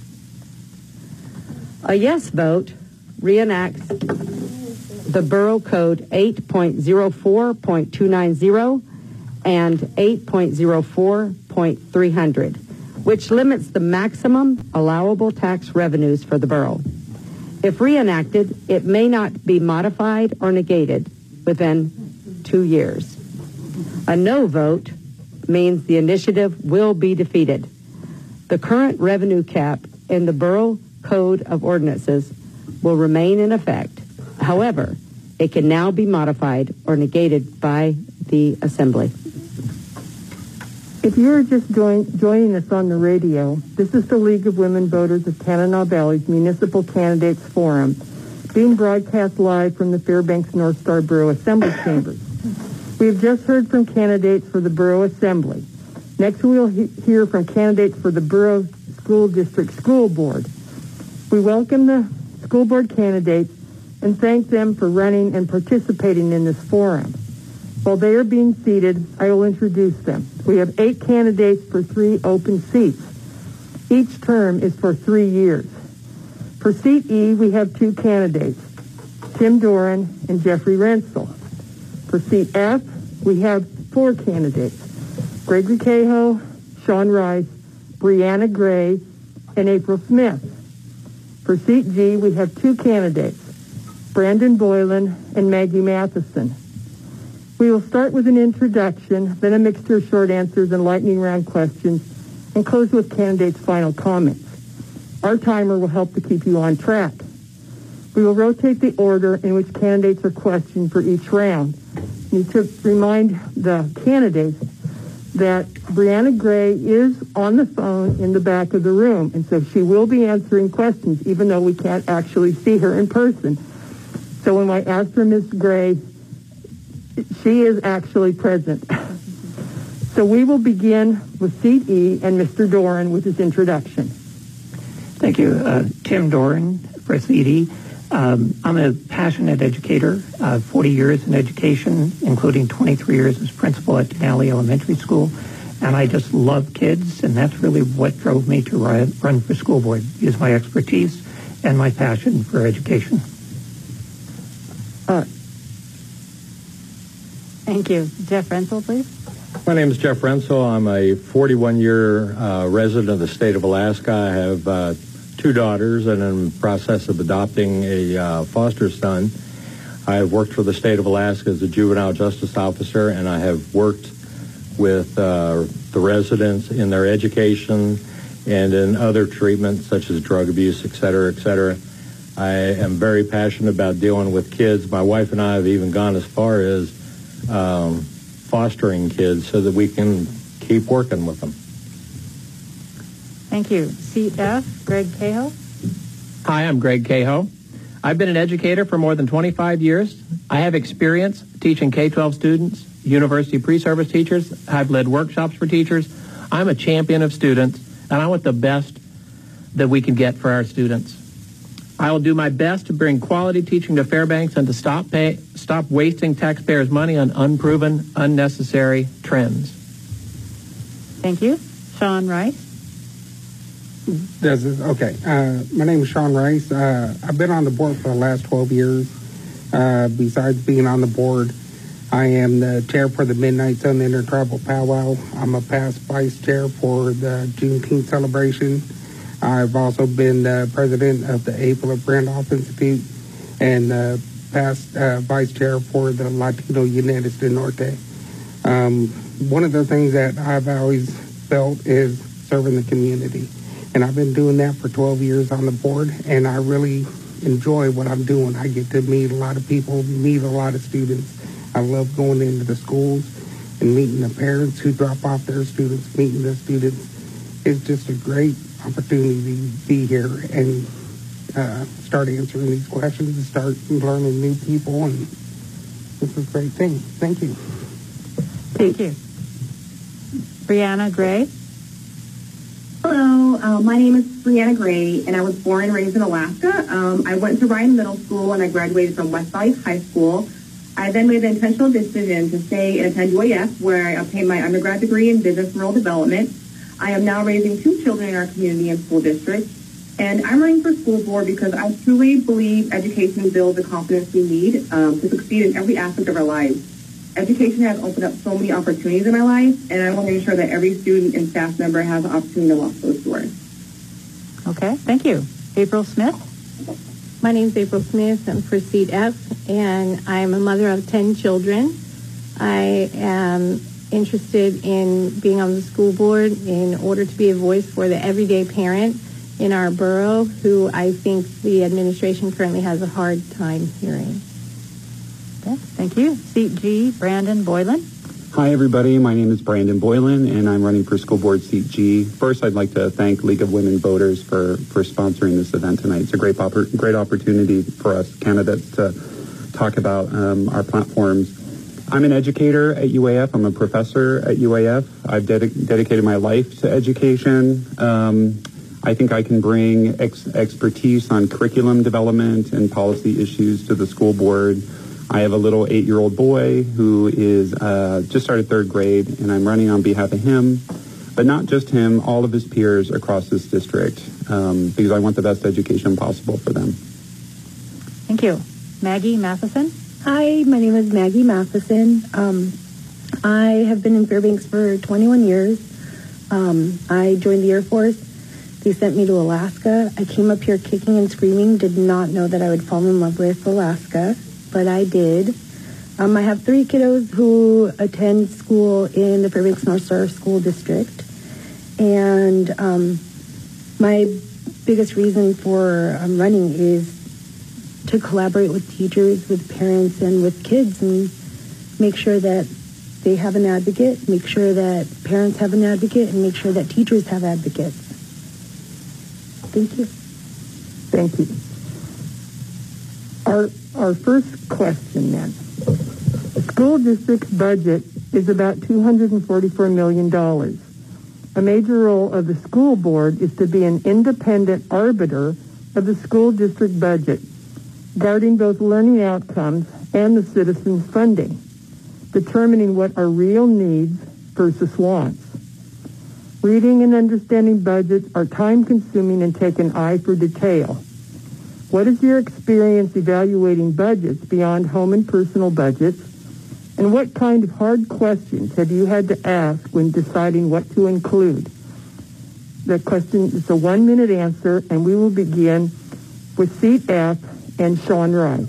A yes vote reenacts the Borough Code eight point oh four point two ninety and eight point oh four point three hundred, which limits the maximum allowable tax revenues for the borough. If reenacted, it may not be modified or negated within two years. A no vote means the initiative will be defeated. The current revenue cap in the Borough Code of Ordinances will remain in effect. However, it can now be modified or negated by the Assembly. If you're just join, joining us on the radio, this is the League of Women Voters of Tanana Valley's Municipal Candidates Forum, being broadcast live from the Fairbanks North Star Borough Assembly Chambers. We have just heard from candidates for the Borough Assembly. Next, we will he- hear from candidates for the Borough School District School Board. We welcome the school board candidates and thank them for running and participating in this forum. While they are being seated, I will introduce them. We have eight candidates for three open seats. Each term is for three years. For seat E, we have two candidates, Tim Doran and Jeffrey Rensel. For seat F, we have four candidates, Gregory Cahill, Sean Rice, Brianna Gray, and April Smith. For seat G, we have two candidates, Brandon Boylan and Maggie Matheson. We will start with an introduction, then a mixture of short answers and lightning round questions, and close with candidates' final comments. Our timer will help to keep you on track. We will rotate the order in which candidates are questioned for each round. Need to remind the candidates that Brianna Gray is on the phone in the back of the room, and so she will be answering questions even though we can't actually see her in person. So when I ask for Miz Gray, she is actually present. So we will begin with seat E and Mister Doran with his introduction. Thank you. Uh, Tim Doran for seat E. Um, I'm a passionate educator, uh, forty years in education, including twenty-three years as principal at Denali Elementary School, and I just love kids, and that's really what drove me to run, run for school board, is my expertise and my passion for education. Uh, Thank you. Jeff Rensel, please. My name is Jeff Rensel. I'm a forty-one-year uh, resident of the state of Alaska. I have uh, two daughters and I'm in the process of adopting a uh, foster son. I have worked for the state of Alaska as a juvenile justice officer, and I have worked with uh, the residents in their education and in other treatments such as drug abuse, et cetera, et cetera. I am very passionate about dealing with kids. My wife and I have even gone as far as um, fostering kids so that we can keep working with them. Thank you. Seat F, Greg Cahill. Hi, I'm Greg Cahill. I've been an educator for more than twenty-five years. I have experience teaching K twelve students, university pre-service teachers. I've led workshops for teachers. I'm a champion of students, and I want the best that we can get for our students. I will do my best to bring quality teaching to Fairbanks and to stop pay, stop wasting taxpayers' money on unproven, unnecessary trends. Thank you. Sean Rice. Does it, okay. Uh, my name is Sean Rice. Uh, I've been on the board for the last twelve years. Uh, besides being on the board, I am the chair for the Midnight Sun Intertribal Powwow. I'm a past vice chair for the Juneteenth celebration. I've also been the president of the A. Philip Randolph Institute and uh, past uh, vice chair for the Latino United de Norte. Um, one of the things that I've always felt is serving the community. And I've been doing that for twelve years on the board, and I really enjoy what I'm doing. I get to meet a lot of people, meet a lot of students. I love going into the schools and meeting the parents who drop off their students, meeting the students. It's just a great opportunity to be here and uh, start answering these questions and start learning new people, and it's a great thing. Thank you. Thank you. Brianna Gray. Hello, uh, my name is Brianna Gray, and I was born and raised in Alaska. Um, I went to Ryan Middle School, and I graduated from West Valley High School. I then made the intentional decision to stay and attend U A F, where I obtained my undergrad degree in business and rural development. I am now raising two children in our community and school district, and I'm running for school board because I truly believe education builds the confidence we need um, to succeed in every aspect of our lives. Education has opened up so many opportunities in my life, and I want to ensure that every student and staff member has the opportunity to walk those doors. Okay, thank you. April Smith. My name is April Smith. I'm for Seat F, and I'm a mother of ten children. I am interested in being on the school board in order to be a voice for the everyday parent in our borough who I think the administration currently has a hard time hearing. Okay, thank you. Seat G, Brandon Boylan. Hi, everybody. My name is Brandon Boylan, and I'm running for School Board Seat G. First, I'd like to thank League of Women Voters for, for sponsoring this event tonight. It's a great, oppor- great opportunity for us candidates to talk about um, our platforms. I'm an educator at U A F. I'm a professor at U A F. I've ded- dedicated my life to education. Um, I think I can bring ex- expertise on curriculum development and policy issues to the school board. I have a little eight-year-old boy who is uh, just started third grade, and I'm running on behalf of him, but not just him, all of his peers across this district, um, because I want the best education possible for them. Thank you. Maggie Matheson. Hi, my name is Maggie Matheson. Um, I have been in Fairbanks for twenty-one years. Um, I joined the Air Force. They sent me to Alaska. I came up here kicking and screaming, did not know that I would fall in love with Alaska, but I did. Um, I have three kiddos who attend school in the Fairbanks North Star School District. And um, my biggest reason for um, running is to collaborate with teachers, with parents, and with kids and make sure that they have an advocate, make sure that parents have an advocate, and make sure that teachers have advocates. Thank you. Thank you. Our, our first question then. The school district's budget is about two hundred forty-four million dollars. A major role of the school board is to be an independent arbiter of the school district budget, guarding both learning outcomes and the citizens' funding, determining what are real needs versus wants. Reading and understanding budgets are time-consuming and take an eye for detail. What is your experience evaluating budgets beyond home and personal budgets? And what kind of hard questions have you had to ask when deciding what to include? The question is a one-minute answer, and we will begin with Seat F and Sean Rice.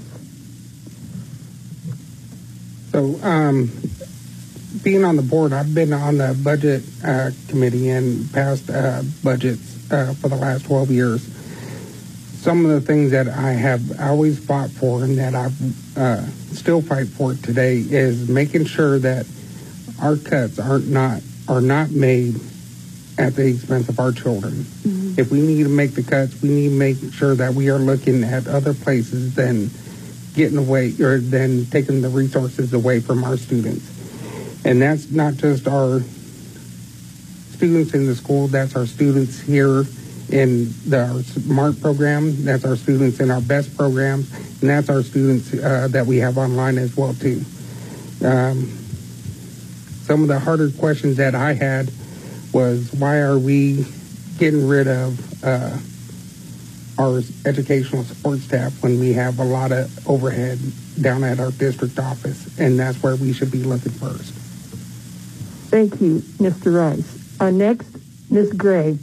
So, um, being on the board, I've been on the budget uh, committee and passed uh, budgets uh, for the last twelve years. Some of the things that I have always fought for and that I uh, still fight for today is making sure that our cuts aren't not are not made at the expense of our children. Mm-hmm. If we need to make the cuts, we need to make sure that we are looking at other places than getting away or then taking the resources away from our students. And that's not just our students in the school, that's our students here in the our SMART program, that's our students in our BEST programs, and that's our students uh, that we have online as well too. Um, some of the harder questions that I had was, why are we getting rid of uh, our educational support staff when we have a lot of overhead down at our district office, and that's where we should be looking first. Thank you, Mister Rice. Uh, next, Miz Gray.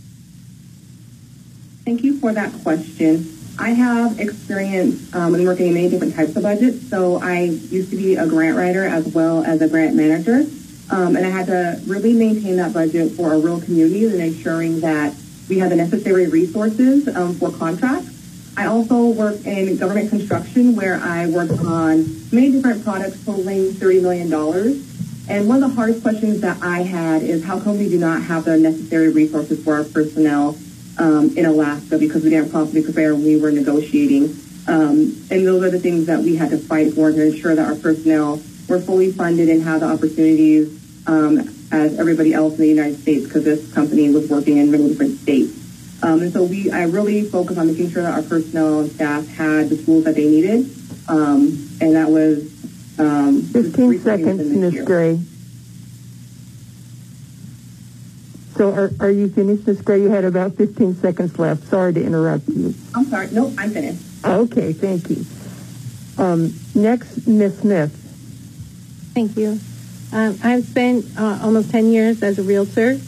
Thank you for that question. I have experience um, in working in many different types of budgets. So I used to be a grant writer as well as a grant manager. Um, and I had to really maintain that budget for our rural communities and ensuring that we had the necessary resources um, for contracts. I also work in government construction, where I work on many different projects totaling thirty million dollars. And one of the hardest questions that I had is, how come we do not have the necessary resources for our personnel um, in Alaska, because we didn't properly prepare when we were negotiating. Um, and those are the things that we had to fight for to ensure that our personnel were fully funded and had the opportunities um, as everybody else in the United States, because this company was working in many different states. Um, and so we, I really focused on making sure that our personnel and staff had the tools that they needed. Um, and that was um, fifteen seconds, Miz Gray. So are, are you finished, Miz Gray? You had about fifteen seconds left. Sorry to interrupt you. I'm sorry. No, I'm finished. Okay, thank you. Um, next, Miz Smith. Thank you. Um, I've spent uh, almost ten years as a realtor,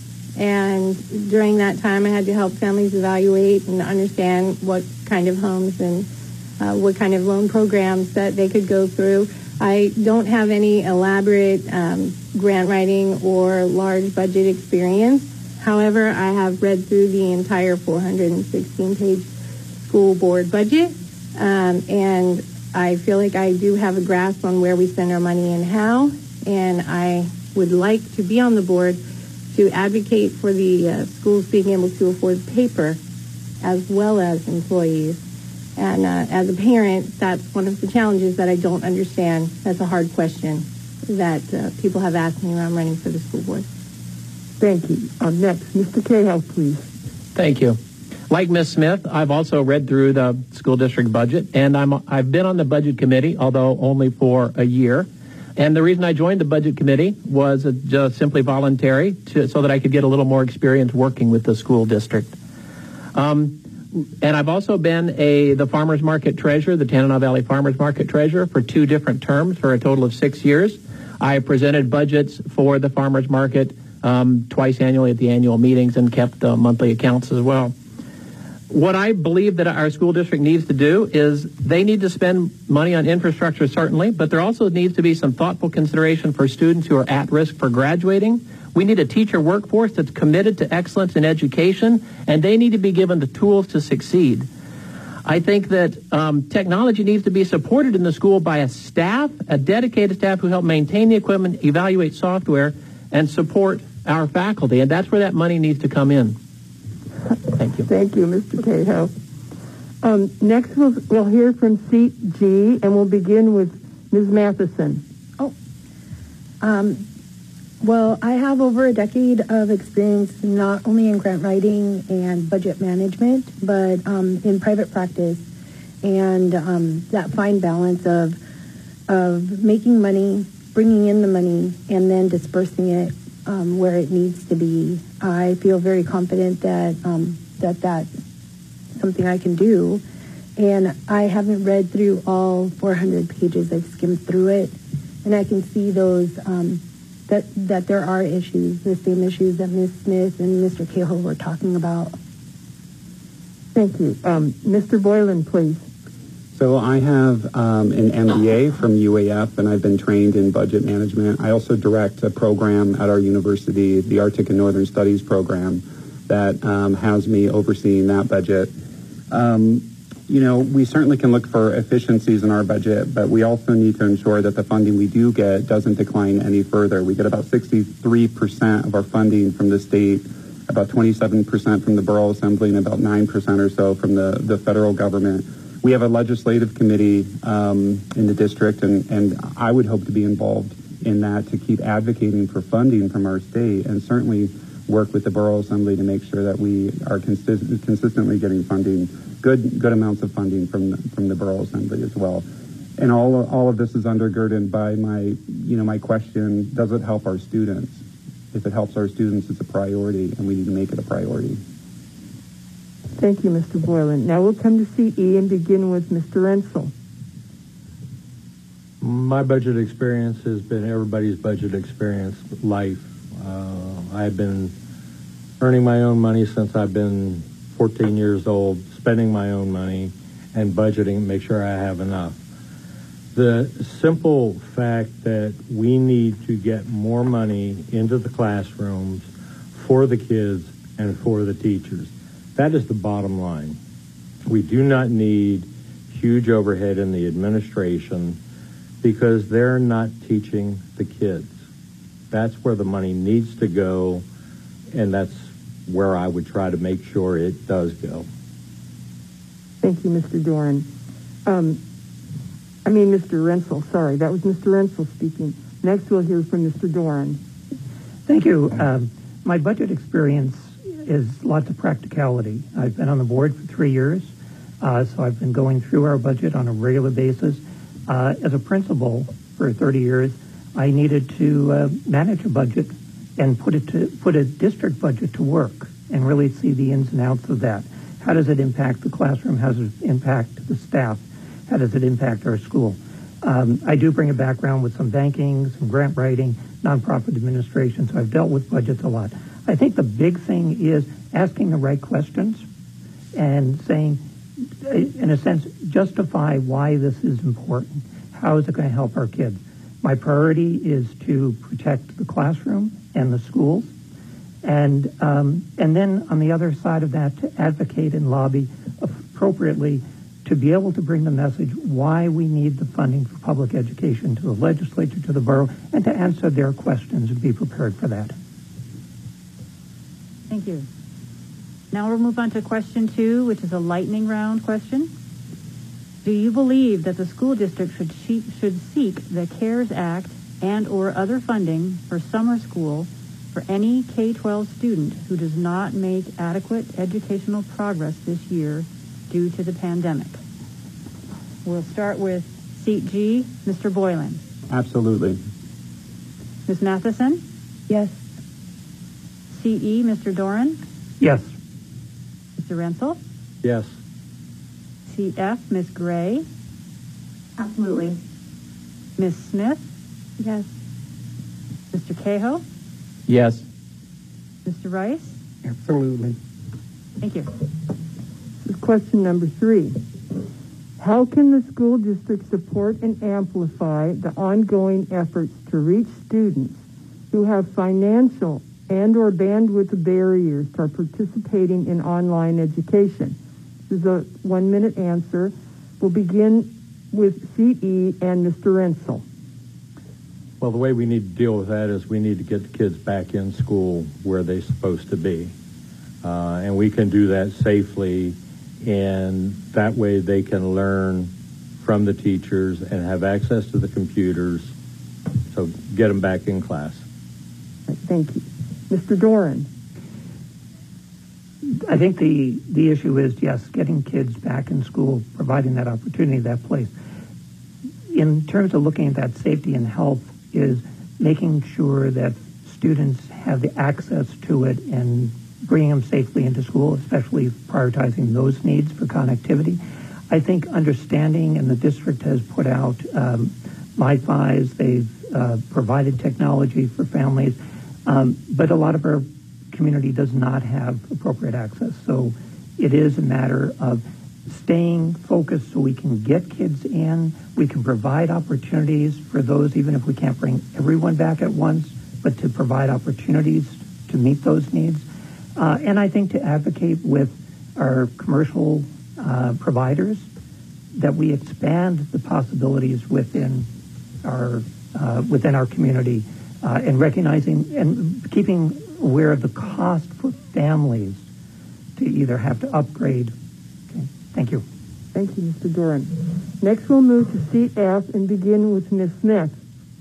and during that time I had to help families evaluate and understand what kind of homes and uh, what kind of loan programs that they could go through. I don't have any elaborate um, grant writing or large budget experience. However, I have read through the entire four hundred sixteen page school board budget, um, and I feel like I do have a grasp on where we spend our money and how, and I would like to be on the board to advocate for the uh, schools being able to afford paper as well as employees. And uh, as a parent, that's one of the challenges that I don't understand. That's a hard question that uh, people have asked me when I'm running for the school board. Thank you. Um, next, Mister Cahill, please. Thank you. Like Miz Smith, I've also read through the school district budget, and I'm, I've been on the budget committee, although only for a year. And the reason I joined the budget committee was uh, just simply voluntary, to, so that I could get a little more experience working with the school district. Um, and I've also been a the farmers market treasurer, the Tanana Valley Farmers Market treasurer, for two different terms for a total of six years. I presented budgets for the farmers market um, twice annually at the annual meetings and kept the monthly accounts as well. What I believe that our school district needs to do is they need to spend money on infrastructure, certainly, but there also needs to be some thoughtful consideration for students who are at risk for graduating. We need a teacher workforce that's committed to excellence in education, and they need to be given the tools to succeed. I think that um, technology needs to be supported in the school by a staff, a dedicated staff who help maintain the equipment, evaluate software, and support our faculty, and that's where that money needs to come in. Thank you. Thank you, Mister Cahill. Um, next, we'll, we'll hear from Seat G, and we'll begin with Miz Matheson. Oh, um, well, I have over a decade of experience not only in grant writing and budget management, but um, in private practice, and um, that fine balance of of making money, bringing in the money, and then dispersing it Um, where it needs to be. I feel very confident that um, that that's something I can do. And I haven't read through all four hundred pages. I've skimmed through it, and I can see those um, that that there are issues, the same issues that Miz Smith and Mister Cahill were talking about. Thank you, um, Mister Boylan, please. So I have um, an M B A from U A F, and I've been trained in budget management. I also direct a program at our university, the Arctic and Northern Studies program, that um, has me overseeing that budget. Um, you know, we certainly can look for efficiencies in our budget, but we also need to ensure that the funding we do get doesn't decline any further. We get about sixty-three percent of our funding from the state about twenty-seven percent from the Borough Assembly, and about nine percent or so from the, the federal government. We have a legislative committee um, in the district, and, and I would hope to be involved in that to keep advocating for funding from our state, and certainly work with the Borough Assembly to make sure that we are consist- consistently getting funding, good good amounts of funding from the, from the Borough Assembly as well. And all all of this is undergirded by my you know my question: does it help our students? If it helps our students, it's a priority, and we need to make it a priority. Thank you, Mister Boylan. Now we'll come to C E and begin with Mister Rensel. My budget experience has been everybody's budget experience, life. Uh, I've been earning my own money since I've been fourteen years old, spending my own money, and budgeting to make sure I have enough. The simple fact that we need to get more money into the classrooms for the kids and for the teachers. That is the bottom line. We do not need huge overhead in the administration because they're not teaching the kids. That's where the money needs to go, and that's where I would try to make sure it does go. Thank you, Mister Doran. Um, I mean, Mister Rensel, sorry. That was Mister Rensel speaking. Next, we'll hear from Mister Doran. Thank you. Um, my budget experience is lots of practicality. I've been on the board for three years, uh, so I've been going through our budget on a regular basis. Uh, as a principal for thirty years, I needed to uh, manage a budget and put it to put a district budget to work and really see the ins and outs of that. How does it impact the classroom? How does it impact the staff? How does it impact our school? Um, I do bring a background with some banking, some grant writing, nonprofit administration, so I've dealt with budgets a lot. I think the big thing is asking the right questions and saying, in a sense, justify why this is important. How is it going to help our kids? My priority is to protect the classroom and the schools, and um, and then on the other side of that, to advocate and lobby appropriately to be able to bring the message why we need the funding for public education to the legislature, to the borough, and to answer their questions and be prepared for that. Thank you. Now we'll move on to question two, which is a lightning round question. Do you believe that the school district should, she- should seek the CARES Act and or other funding for summer school for any K twelve student who does not make adequate educational progress this year due to the pandemic? We'll start with Seat G, Mister Boylan. Absolutely. Miz Matheson? Yes. C E, Mister Doran? Yes. Mister Rensel? Yes. Seat F, Miz Gray? Absolutely. Miz Smith? Yes. Mister Cahill? Yes. Mister Rice? Absolutely. Thank you. This is question number three. How can the school district support and amplify the ongoing efforts to reach students who have financial and or bandwidth barriers to participating in online education? This is a one-minute answer. We'll begin with C E and Mister Rensel. Well, the way we need to deal with that is we need to get the kids back in school where they're supposed to be. Uh, and we can do that safely, and that way they can learn from the teachers and have access to the computers. So get them back in class. Thank you. Mister Doran. I think the, the issue is, yes, getting kids back in school, providing that opportunity, that place. In terms of looking at that safety and health is making sure that students have the access to it and bringing them safely into school, especially prioritizing those needs for connectivity. I think understanding, and the district has put out um, MiFis, they've uh, provided technology for families, um, but a lot of our community does not have appropriate access. So it is a matter of staying focused so we can get kids in, we can provide opportunities for those, even if we can't bring everyone back at once, but to provide opportunities to meet those needs. Uh, and I think to advocate with our commercial uh, providers that we expand the possibilities within our uh, within our community uh, and recognizing and keeping aware of the cost for families to either have to upgrade. Okay. Thank you. Thank you, Mister Doran. Next, we'll move to seat F and begin with Miz Smith.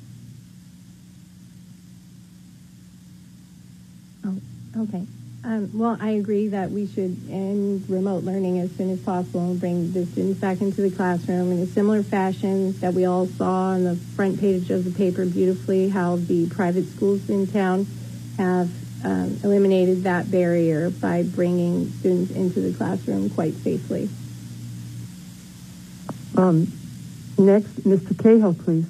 Oh, okay. Um, well, I agree that we should end remote learning as soon as possible and bring the students back into the classroom in a similar fashion that we all saw on the front page of the paper beautifully, how the private schools in town have um, eliminated that barrier by bringing students into the classroom quite safely. Um, next, Mister Cahill, please.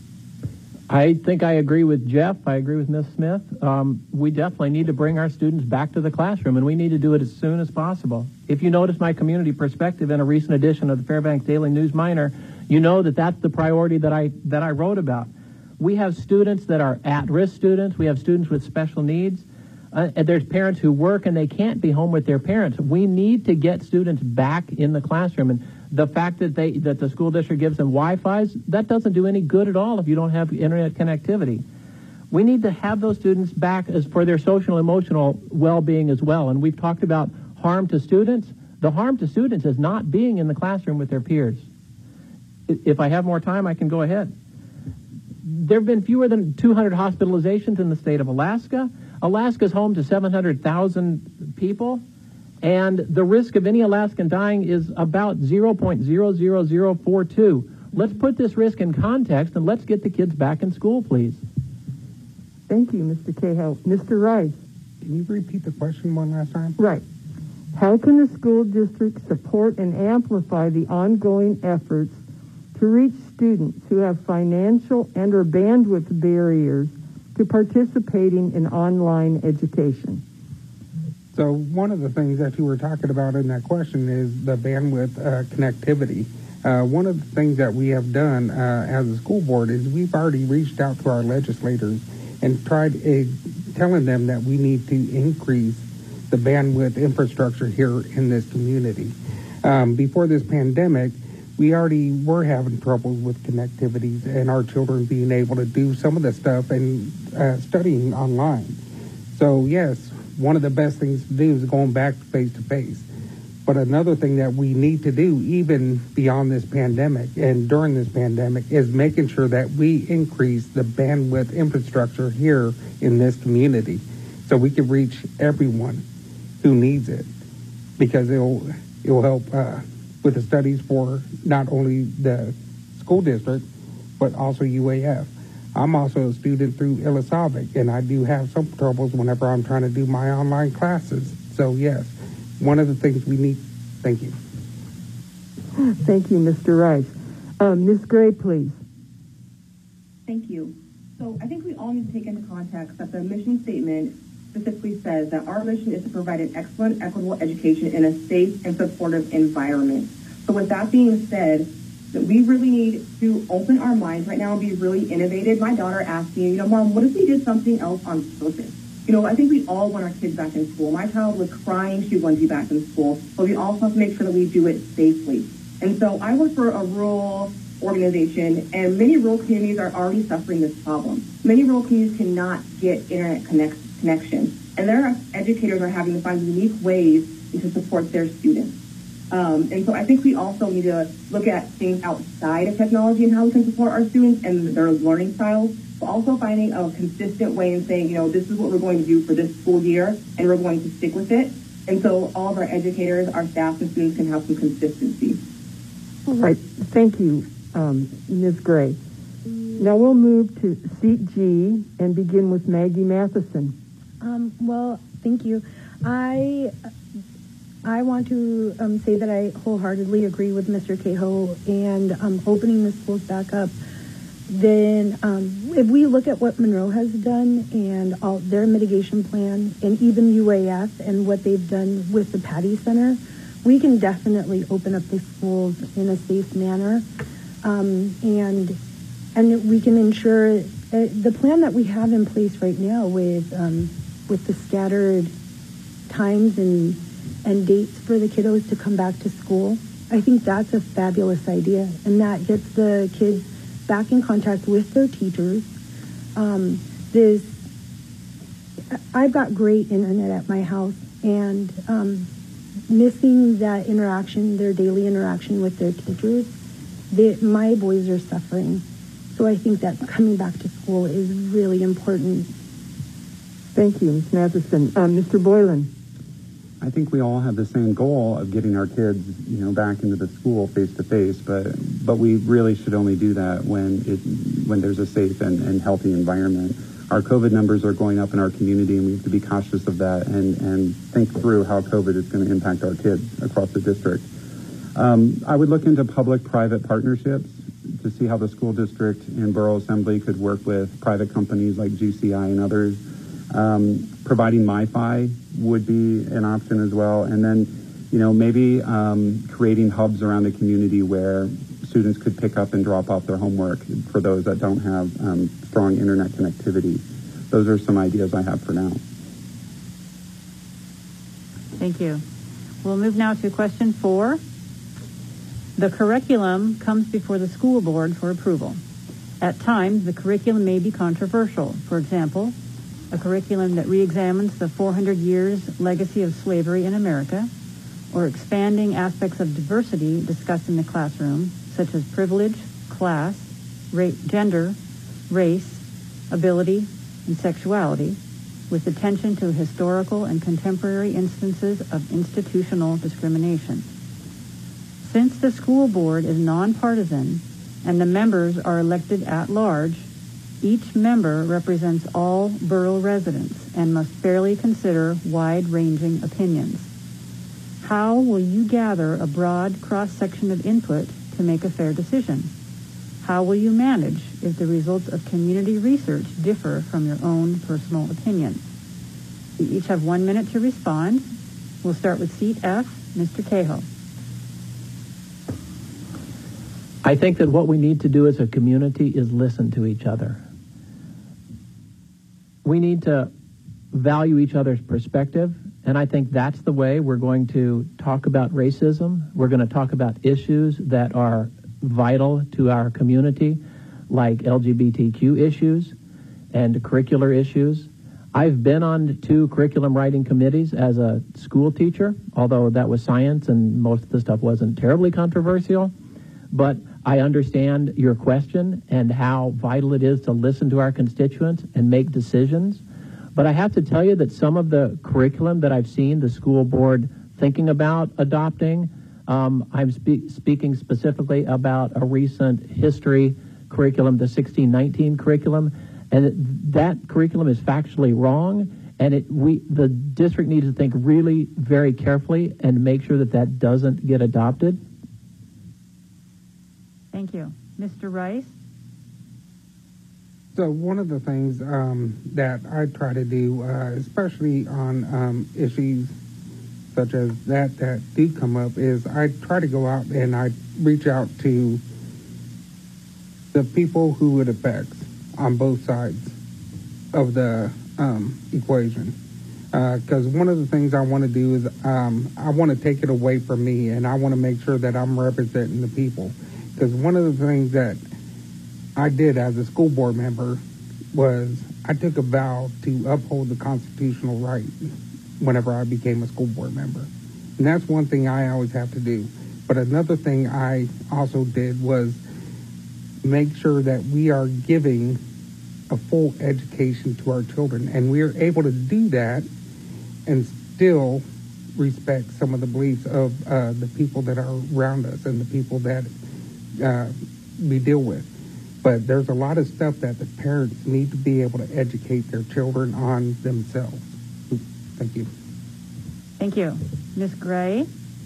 I think I agree with Jeff. I agree with Miz Smith. Um, we definitely need to bring our students back to the classroom, and we need to do it as soon as possible. If you notice my community perspective in a recent edition of the Fairbanks Daily News Miner, you know that that's the priority that I that I wrote about. We have students that are at-risk students. We have students with special needs. Uh, and there's parents who work and they can't be home with their parents. We need to get students back in the classroom. And the fact that they that the school district gives them Wi-Fi's, that doesn't do any good at all if you don't have internet connectivity. We need to have those students back as for their social and emotional well-being as well. And we've talked about harm to students. The harm to students is not being in the classroom with their peers. If I have more time, I can go ahead. There have been fewer than two hundred hospitalizations in the state of Alaska. Alaska is home to seven hundred thousand people. And the risk of any Alaskan dying is about zero point zero zero zero four two. Let's put this risk in context, and let's get the kids back in school, please. Thank you, Mister Cahill. Mister Rice. Can you repeat the question one last time? Right. How can the school district support and amplify the ongoing efforts to reach students who have financial and or bandwidth barriers to participating in online education? So one of the things that you were talking about in that question is the bandwidth uh, connectivity. Uh, one of the things that we have done uh, as a school board is we've already reached out to our legislators and tried uh, telling them that we need to increase the bandwidth infrastructure here in this community. Um, before this pandemic, we already were having trouble with connectivities and our children being able to do some of the stuff and uh, studying online. So yes, one of the best things to do is going back face to face. But another thing that we need to do, even beyond this pandemic and during this pandemic, is making sure that we increase the bandwidth infrastructure here in this community so we can reach everyone who needs it, because it'll, it'll help uh, with the studies for not only the school district, but also U A F. I'm also a student through Illisavik, and I do have some troubles whenever I'm trying to do my online classes. So, yes, one of the things we need. Thank you. Thank you, Mister Rice. Um, Miz Gray, please. Thank you. So I think we all need to take into context that the mission statement specifically says that our mission is to provide an excellent, equitable education in a safe and supportive environment. So with that being said, that we really need to open our minds right now and be really innovative. My daughter asked me, you know, Mom, what if we did something else on purpose? You know, I think we all want our kids back in school. My child was crying she wanted to be back in school, but we also have to make sure that we do it safely. And so I work for a rural organization, and many rural communities are already suffering this problem. Many rural communities cannot get internet connect, connection, and their educators are having to find unique ways to support their students. Um, and so I think we also need to look at things outside of technology and how we can support our students and their learning styles, but also finding a consistent way and saying, you know, this is what we're going to do for this school year, and we're going to stick with it. And so all of our educators, our staff, and students can have some consistency. All right. Thank you, um, Miz Gray. Now we'll move to seat G and begin with Maggie Matheson. Um, well, thank you. I... I want to um, say that I wholeheartedly agree with Mister Cahill and um, opening the schools back up. Then um, if we look at what Monroe has done and all their mitigation plan, and even U A F and what they've done with the Patty Center, we can definitely open up the schools in a safe manner. Um, and and we can ensure uh, the plan that we have in place right now with um, with the scattered times and and dates for the kiddos to come back to school. I think that's a fabulous idea, and that gets the kids back in contact with their teachers. Um, this, I've got great internet at my house, and um, missing that interaction, their daily interaction with their teachers, they, my boys are suffering. So I think that coming back to school is really important. Thank you, Miz Matheson. Uh, Mister Boylan. I think we all have the same goal of getting our kids, you know, back into the school face to face, but but we really should only do that when it when there's a safe and, and healthy environment. Our COVID numbers are going up in our community, and we have to be cautious of that and, and think through how COVID is going to impact our kids across the district. Um, I would look into public-private partnerships to see how the school district and borough assembly could work with private companies like G C I and others. Um, providing MiFi would be an option as well. And then, you know, maybe um, creating hubs around the community where students could pick up and drop off their homework for those that don't have um, strong internet connectivity. Those are some ideas I have for now. Thank you. We'll move now to question four. The curriculum comes before the school board for approval. At times, the curriculum may be controversial. For example, a curriculum that re-examines the four hundred years legacy of slavery in America, or expanding aspects of diversity discussed in the classroom, such as privilege, class, ra- gender, race, ability, and sexuality, with attention to historical and contemporary instances of institutional discrimination. Since the school board is nonpartisan and the members are elected at large, each member represents all borough residents and must fairly consider wide-ranging opinions. How will you gather a broad cross-section of input to make a fair decision? How will you manage if the results of community research differ from your own personal opinion? You each have one minute to respond. We'll start with seat F, Mister Cahill. I think that what we need to do as a community is listen to each other. We need to value each other's perspective, and I think that's the way we're going to talk about racism. We're going to talk about issues that are vital to our community, like L G B T Q issues and curricular issues. I've been on two curriculum writing committees as a school teacher, although that was science and most of the stuff wasn't terribly controversial. But I understand your question and how vital it is to listen to our constituents and make decisions. But I have to tell you that some of the curriculum that I've seen the school board thinking about adopting, um, I'm spe- speaking specifically about a recent history curriculum, the sixteen nineteen curriculum, and it, that curriculum is factually wrong, and it, we the district needs to think really very carefully and make sure that that doesn't get adopted. Thank you. Mister Rice? So one of the things um, that I try to do, uh, especially on um, issues such as that that do come up, is I try to go out and I reach out to the people who it affects on both sides of the um, equation. Because uh, one of the things I want to do is um, I want to take it away from me, and I want to make sure that I'm representing the people. Because one of the things that I did as a school board member was I took a vow to uphold the constitutional right whenever I became a school board member. And that's one thing I always have to do. But another thing I also did was make sure that we are giving a full education to our children. And we are able to do that and still respect some of the beliefs of uh, the people that are around us and the people that uh, we deal with. But there's a lot of stuff that the parents need to be able to educate their children on themselves. Thank you. Thank you. Miz Gray?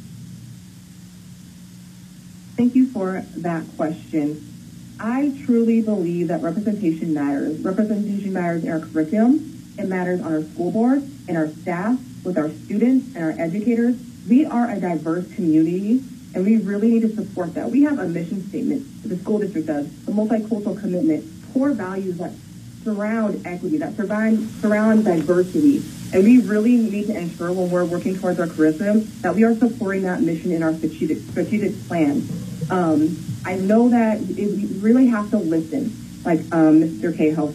Thank you for that question. I truly believe that representation matters. Representation matters in our curriculum. It matters on our school board, in our staff, with our students and our educators. We are a diverse community, and we really need to support that. We have a mission statement that the school district does, a multicultural commitment, core values that surround equity, that surround, surround diversity. And we really need to ensure when we're working towards our curriculum that we are supporting that mission in our strategic, strategic plan. Um, I know that it, we really have to listen, like um, Mister Cahill said.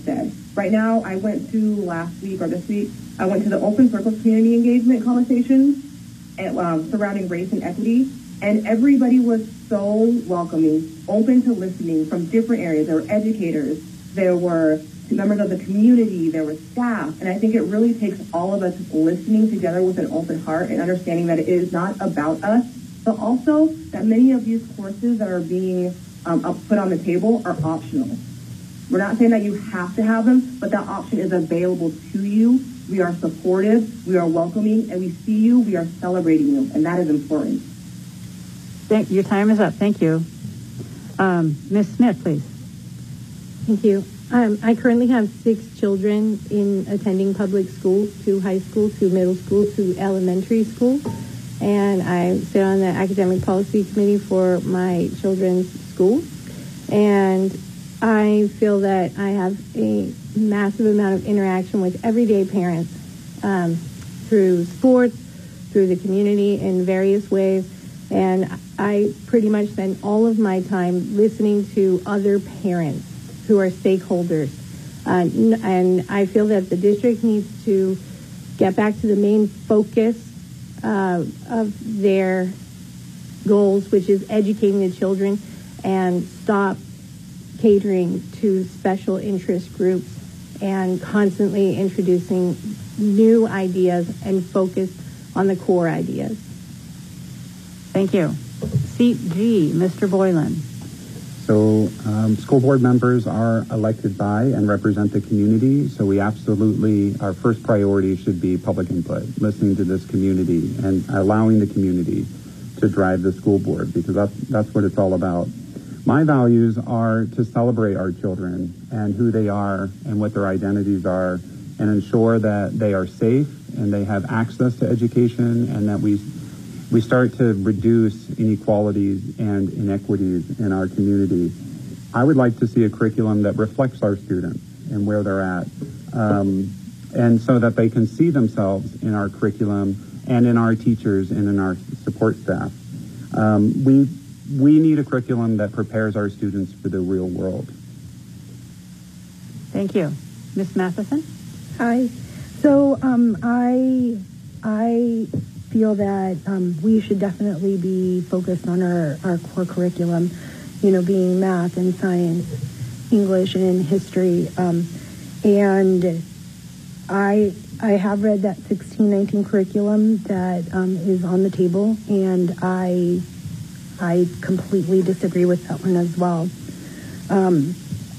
Right now, I went to last week or this week, I went to the Open Circles Community Engagement Conversations at, um, surrounding race and equity, and everybody was so welcoming, open to listening from different areas. There were educators, there were members of the community, there were staff, and I think it really takes all of us listening together with an open heart and understanding that it is not about us, but also that many of these courses that are being um, up, put on the table are optional. We're not saying that you have to have them, but that option is available to you. We are supportive, we are welcoming, and we see you, we are celebrating you, and that is important. Thank, your time is up. Thank you. Um, Miz Smith, please. Thank you. Um, I currently have six children in attending public school, to high school, to middle school, to elementary school, and I sit on the academic policy committee for my children's school, and I feel that I have a massive amount of interaction with everyday parents um, through sports, through the community in various ways, and I pretty much spend all of my time listening to other parents who are stakeholders. Uh, and I feel that the district needs to get back to the main focus uh, of their goals, which is educating the children, and stop catering to special interest groups and constantly introducing new ideas and focus on the core ideas. Thank you. Seat G, Mister Boylan. So um, school board members are elected by and represent the community, so we absolutely, our first priority should be public input, listening to this community and allowing the community to drive the school board, because that's, that's what it's all about. My values are to celebrate our children and who they are and what their identities are, and ensure that they are safe and they have access to education, and that we we start to reduce inequalities and inequities in our community. I would like to see a curriculum that reflects our students and where they're at, um, and so that they can see themselves in our curriculum and in our teachers and in our support staff. Um, we we need a curriculum that prepares our students for the real world. Thank you. Miz Matheson? Hi. So um, I I feel that um, we should definitely be focused on our, our core curriculum, you know, being math and science, English and history. Um, and I I have read that sixteen nineteen curriculum that um, is on the table, and I I completely disagree with that one as well. Um,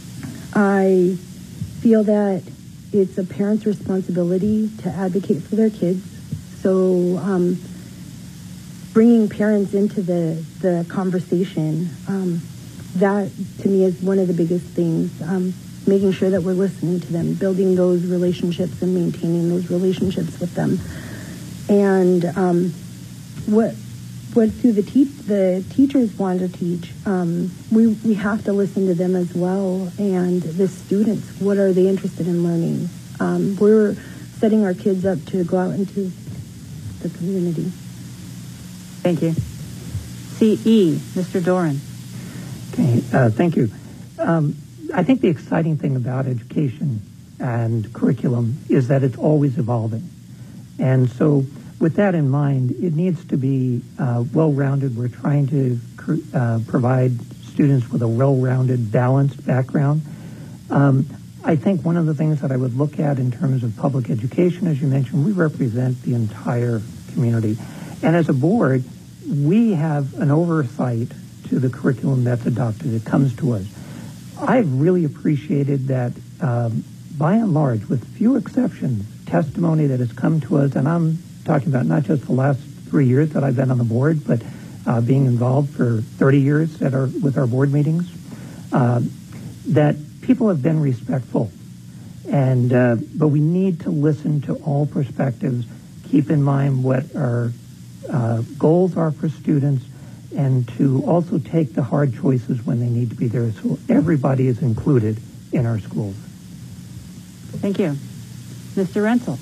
I feel that it's a parent's responsibility to advocate for their kids. So um, bringing parents into the, the conversation, um, that to me is one of the biggest things, um, making sure that we're listening to them, building those relationships and maintaining those relationships with them. And um, what what do the, te- the teachers want to teach? Um, we, we have to listen to them as well, and the students, what are they interested in learning? Um, we're setting our kids up to go out into the community. Thank you. C E, Mister Doran. Okay, uh, thank you. Um, I think the exciting thing about education and curriculum is that it's always evolving. And so with that in mind, it needs to be uh, well-rounded. We're trying to uh, provide students with a well-rounded, balanced background. Um, I think one of the things that I would look at in terms of public education, as you mentioned, we represent the entire community. And as a board, we have an oversight to the curriculum that's adopted. It comes to us. I've really appreciated that, um, by and large, with few exceptions, testimony that has come to us, and I'm talking about not just the last three years that I've been on the board, but uh, being involved for thirty years at our, with our board meetings, uh, that people have been respectful. And uh, but we need to listen to all perspectives, keep in mind what our uh, goals are for students, and to also take the hard choices when they need to be there, so everybody is included in our schools. Thank you. Mister Rensel.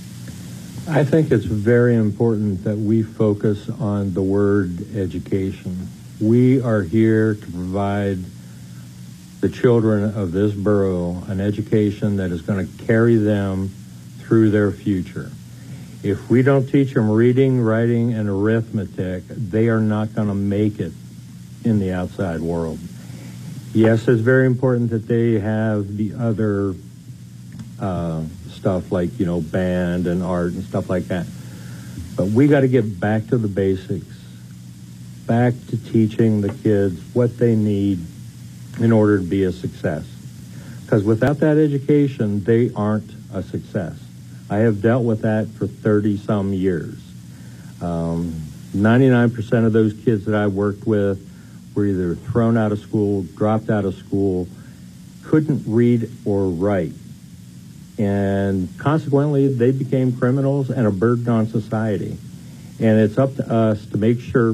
I think it's very important that we focus on the word education. We are here to provide the children of this borough an education that is going to carry them through their future. If we don't teach them reading, writing, and arithmetic, they are not going to make it in the outside world. Yes, it's very important that they have the other uh, stuff like, you know, band and art and stuff like that. But we got to get back to the basics, back to teaching the kids what they need in order to be a success. Because without that education, they aren't a success. I have dealt with that for thirty-some years. Um, ninety-nine percent of those kids that I worked with were either thrown out of school, dropped out of school, couldn't read or write. And consequently, they became criminals and a burden on society. And it's up to us to make sure.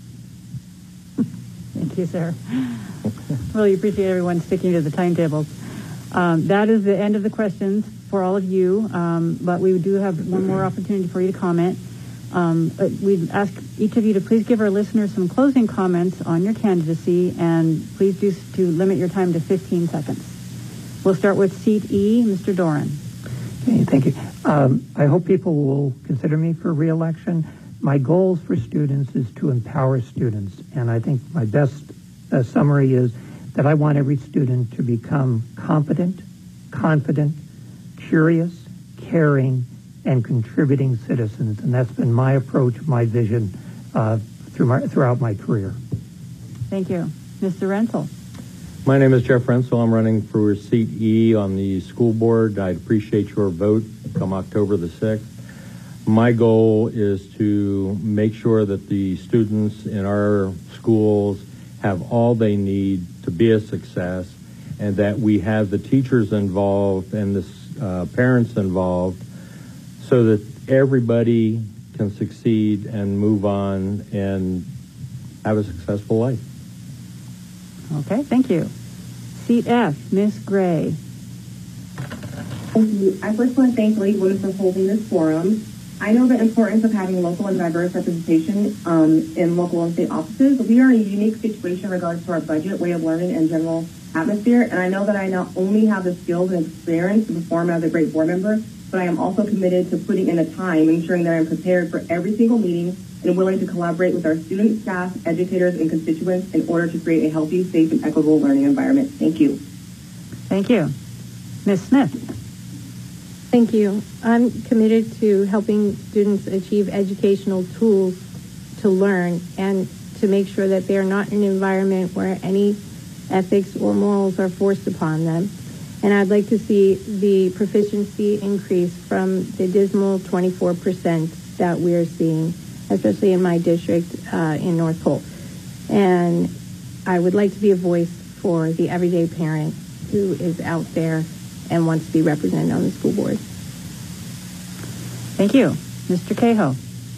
Thank you, sir. Really appreciate everyone sticking to the timetables. Um, that is the end of the questions for all of you, um, but we do have one more opportunity for you to comment. Um, we'd ask each of you to please give our listeners some closing comments on your candidacy, and please do to limit your time to fifteen seconds. We'll start with seat E, Mister Doran. Okay, thank you. Um, I hope people will consider me for re-election. My goals for students is to empower students, and I think my best uh, summary is that I want every student to become competent, confident, curious, caring, and contributing citizens, and that's been my approach, my vision uh, through my, throughout my career. Thank you. Mister Rensel. My name is Jeff Rensel. I'm running for seat E on the school board. I'd appreciate your vote come October the sixth. My goal is to make sure that the students in our schools have all they need to be a success, and that we have the teachers involved and the uh, parents involved so that everybody can succeed and move on and have a successful life. Okay, thank you. Seat F, Miss Gray. Thank you. I first want to thank the League of Women for holding this forum. I know the importance of having local and diverse representation um, in local and state offices. We are in a unique situation in regards to our budget, way of learning, and general atmosphere, and I know that I not only have the skills and experience to perform as a great board member, but I am also committed to putting in the time, ensuring that I'm prepared for every single meeting and willing to collaborate with our students, staff, educators, and constituents in order to create a healthy, safe, and equitable learning environment. Thank you. Thank you. Miz Smith. Thank you. I'm committed to helping students achieve educational tools to learn and to make sure that they are not in an environment where any ethics or morals are forced upon them. And I'd like to see the proficiency increase from the dismal twenty-four percent that we're seeing, especially in my district uh, in North Pole. And I would like to be a voice for the everyday parent who is out there and wants to be represented on the school board. Thank you. Mister Cahill.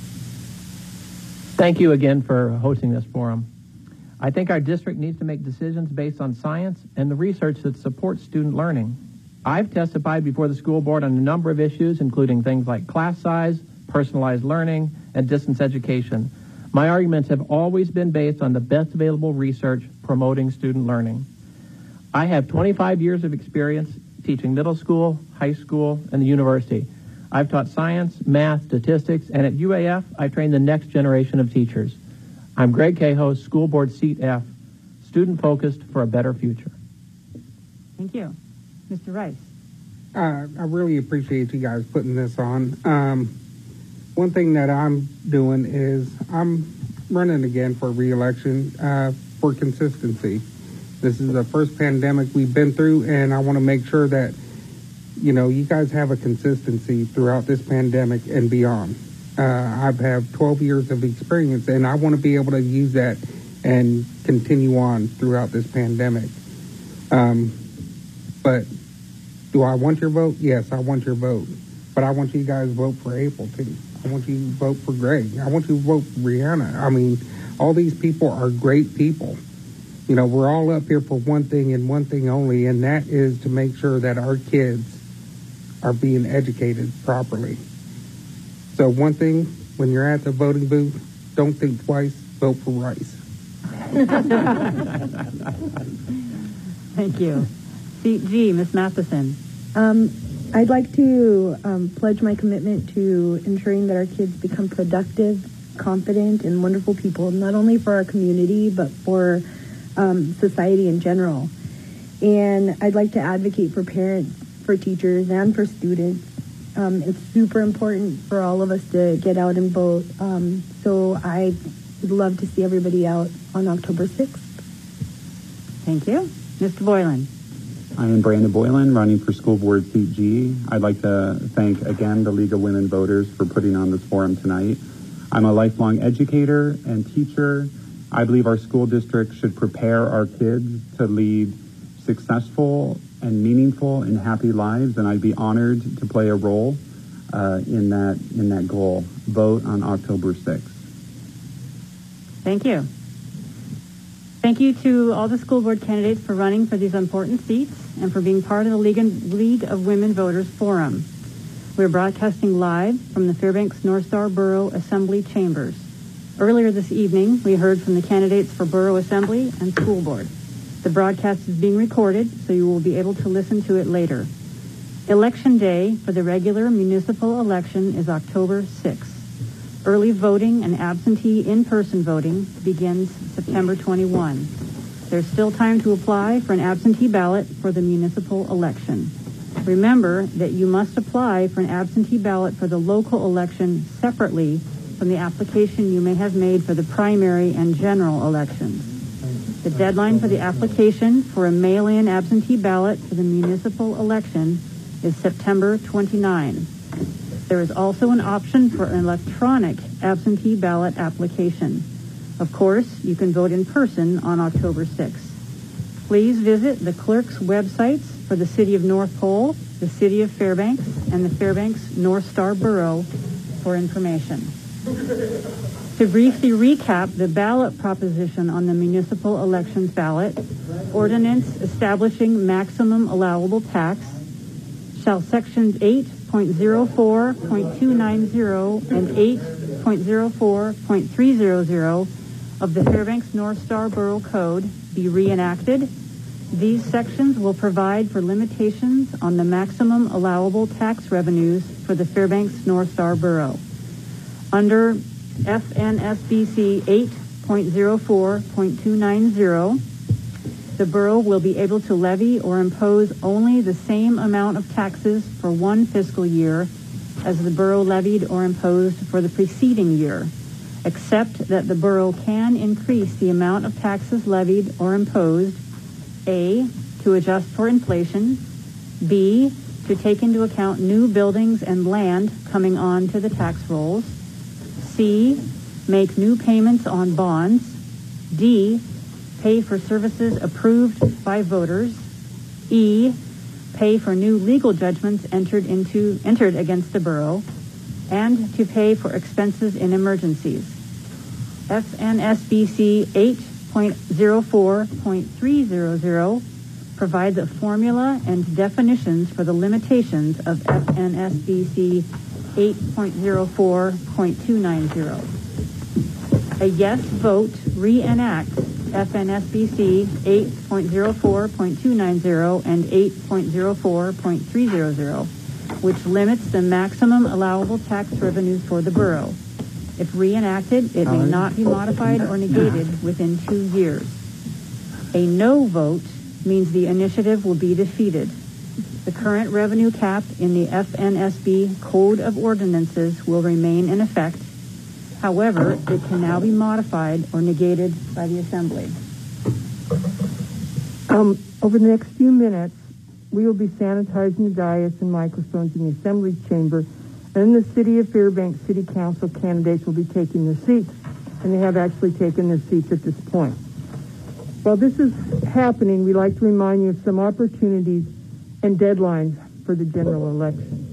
Thank you again for hosting this forum. I think our district needs to make decisions based on science and the research that supports student learning. I've testified before the school board on a number of issues, including things like class size, personalized learning, and distance education. My arguments have always been based on the best available research promoting student learning. I have twenty-five years of experience teaching middle school, high school, and the university. I've taught science, math, statistics, and at U A F, I trained the next generation of teachers. I'm Greg Cahill, School Board Seat F, student-focused for a better future. Thank you. Mister Rice. Uh, I really appreciate you guys putting this on. Um, one thing that I'm doing is I'm running again for re-election uh, for consistency. This is the first pandemic we've been through, and I want to make sure that, you know, you guys have a consistency throughout this pandemic and beyond. Uh, I've had twelve years of experience, and I want to be able to use that and continue on throughout this pandemic. Um, but do I want your vote? Yes, I want your vote. But I want you guys to vote for April, too. I want you to vote for Greg. I want you to vote for Brianna. I mean, all these people are great people. You know, we're all up here for one thing and one thing only, and that is to make sure that our kids are being educated properly. So one thing, when you're at the voting booth, don't think twice, vote for Rice. Thank you. Seat G, Miz Matheson. Um, I'd like to um, pledge my commitment to ensuring that our kids become productive, confident, and wonderful people, not only for our community, but for um, society in general. And I'd like to advocate for parents, for teachers, and for students. Um, it's super important for all of us to get out and vote. Um, so I would love to see everybody out on October sixth. Thank you. Mister Boylan. I am Brandon Boylan, running for School Board Seat G. I'd like to thank again the League of Women Voters for putting on this forum tonight. I'm a lifelong educator and teacher. I believe our school district should prepare our kids to lead successful and meaningful and happy lives, and I'd be honored to play a role uh, in that in that goal. Vote on October sixth. Thank you. Thank you to all the school board candidates for running for these important seats and for being part of the League, League of Women Voters Forum. We're broadcasting live from the Fairbanks North Star Borough Assembly Chambers. Earlier this evening, we heard from the candidates for Borough Assembly and School Board. The broadcast is being recorded, so you will be able to listen to it later. Election day for the regular municipal election is October sixth. Early voting and absentee in-person voting begins September twenty-first. There's still time to apply for an absentee ballot for the municipal election. Remember that you must apply for an absentee ballot for the local election separately from the application you may have made for the primary and general elections. The deadline for the application for a mail-in absentee ballot for the municipal election is September twenty-ninth. There is also an option for an electronic absentee ballot application. Of course, you can vote in person on October sixth. Please visit the clerk's websites for the City of North Pole, the City of Fairbanks, and the Fairbanks North Star Borough for information. To briefly recap the ballot proposition on the municipal elections ballot, ordinance establishing maximum allowable tax, shall sections eight point oh four point two nine zero and eight point oh four point three hundred of the Fairbanks North Star Borough Code be reenacted. These sections will provide for limitations on the maximum allowable tax revenues for the Fairbanks North Star Borough. Under F N S B C eight point oh four point two nine zero, the borough will be able to levy or impose only the same amount of taxes for one fiscal year as the borough levied or imposed for the preceding year, except that the borough can increase the amount of taxes levied or imposed, A, to adjust for inflation, B, to take into account new buildings and land coming on to the tax rolls, C, make new payments on bonds, D, pay for services approved by voters, E, pay for new legal judgments entered into entered against the borough, and to pay for expenses in emergencies. F N S B C eight point oh four point three hundred provides a formula and definitions for the limitations of F N S B C eight point oh four point two nine zero. A yes vote reenacts F N S B C eight point oh four point two nine zero and eight point oh four point three hundred, which limits the maximum allowable tax revenues for the borough. If reenacted, it may not be modified or negated within two years. A no vote means the initiative will be defeated. The current revenue cap in the F N S B Code of Ordinances will remain in effect. However, it can now be modified or negated by the Assembly. Um, over the next few minutes, we will be sanitizing the dais and microphones in the Assembly chamber, and the City of Fairbanks City Council candidates will be taking their seats, and they have actually taken their seats at this point. While this is happening, we'd like to remind you of some opportunities and deadlines for the general election.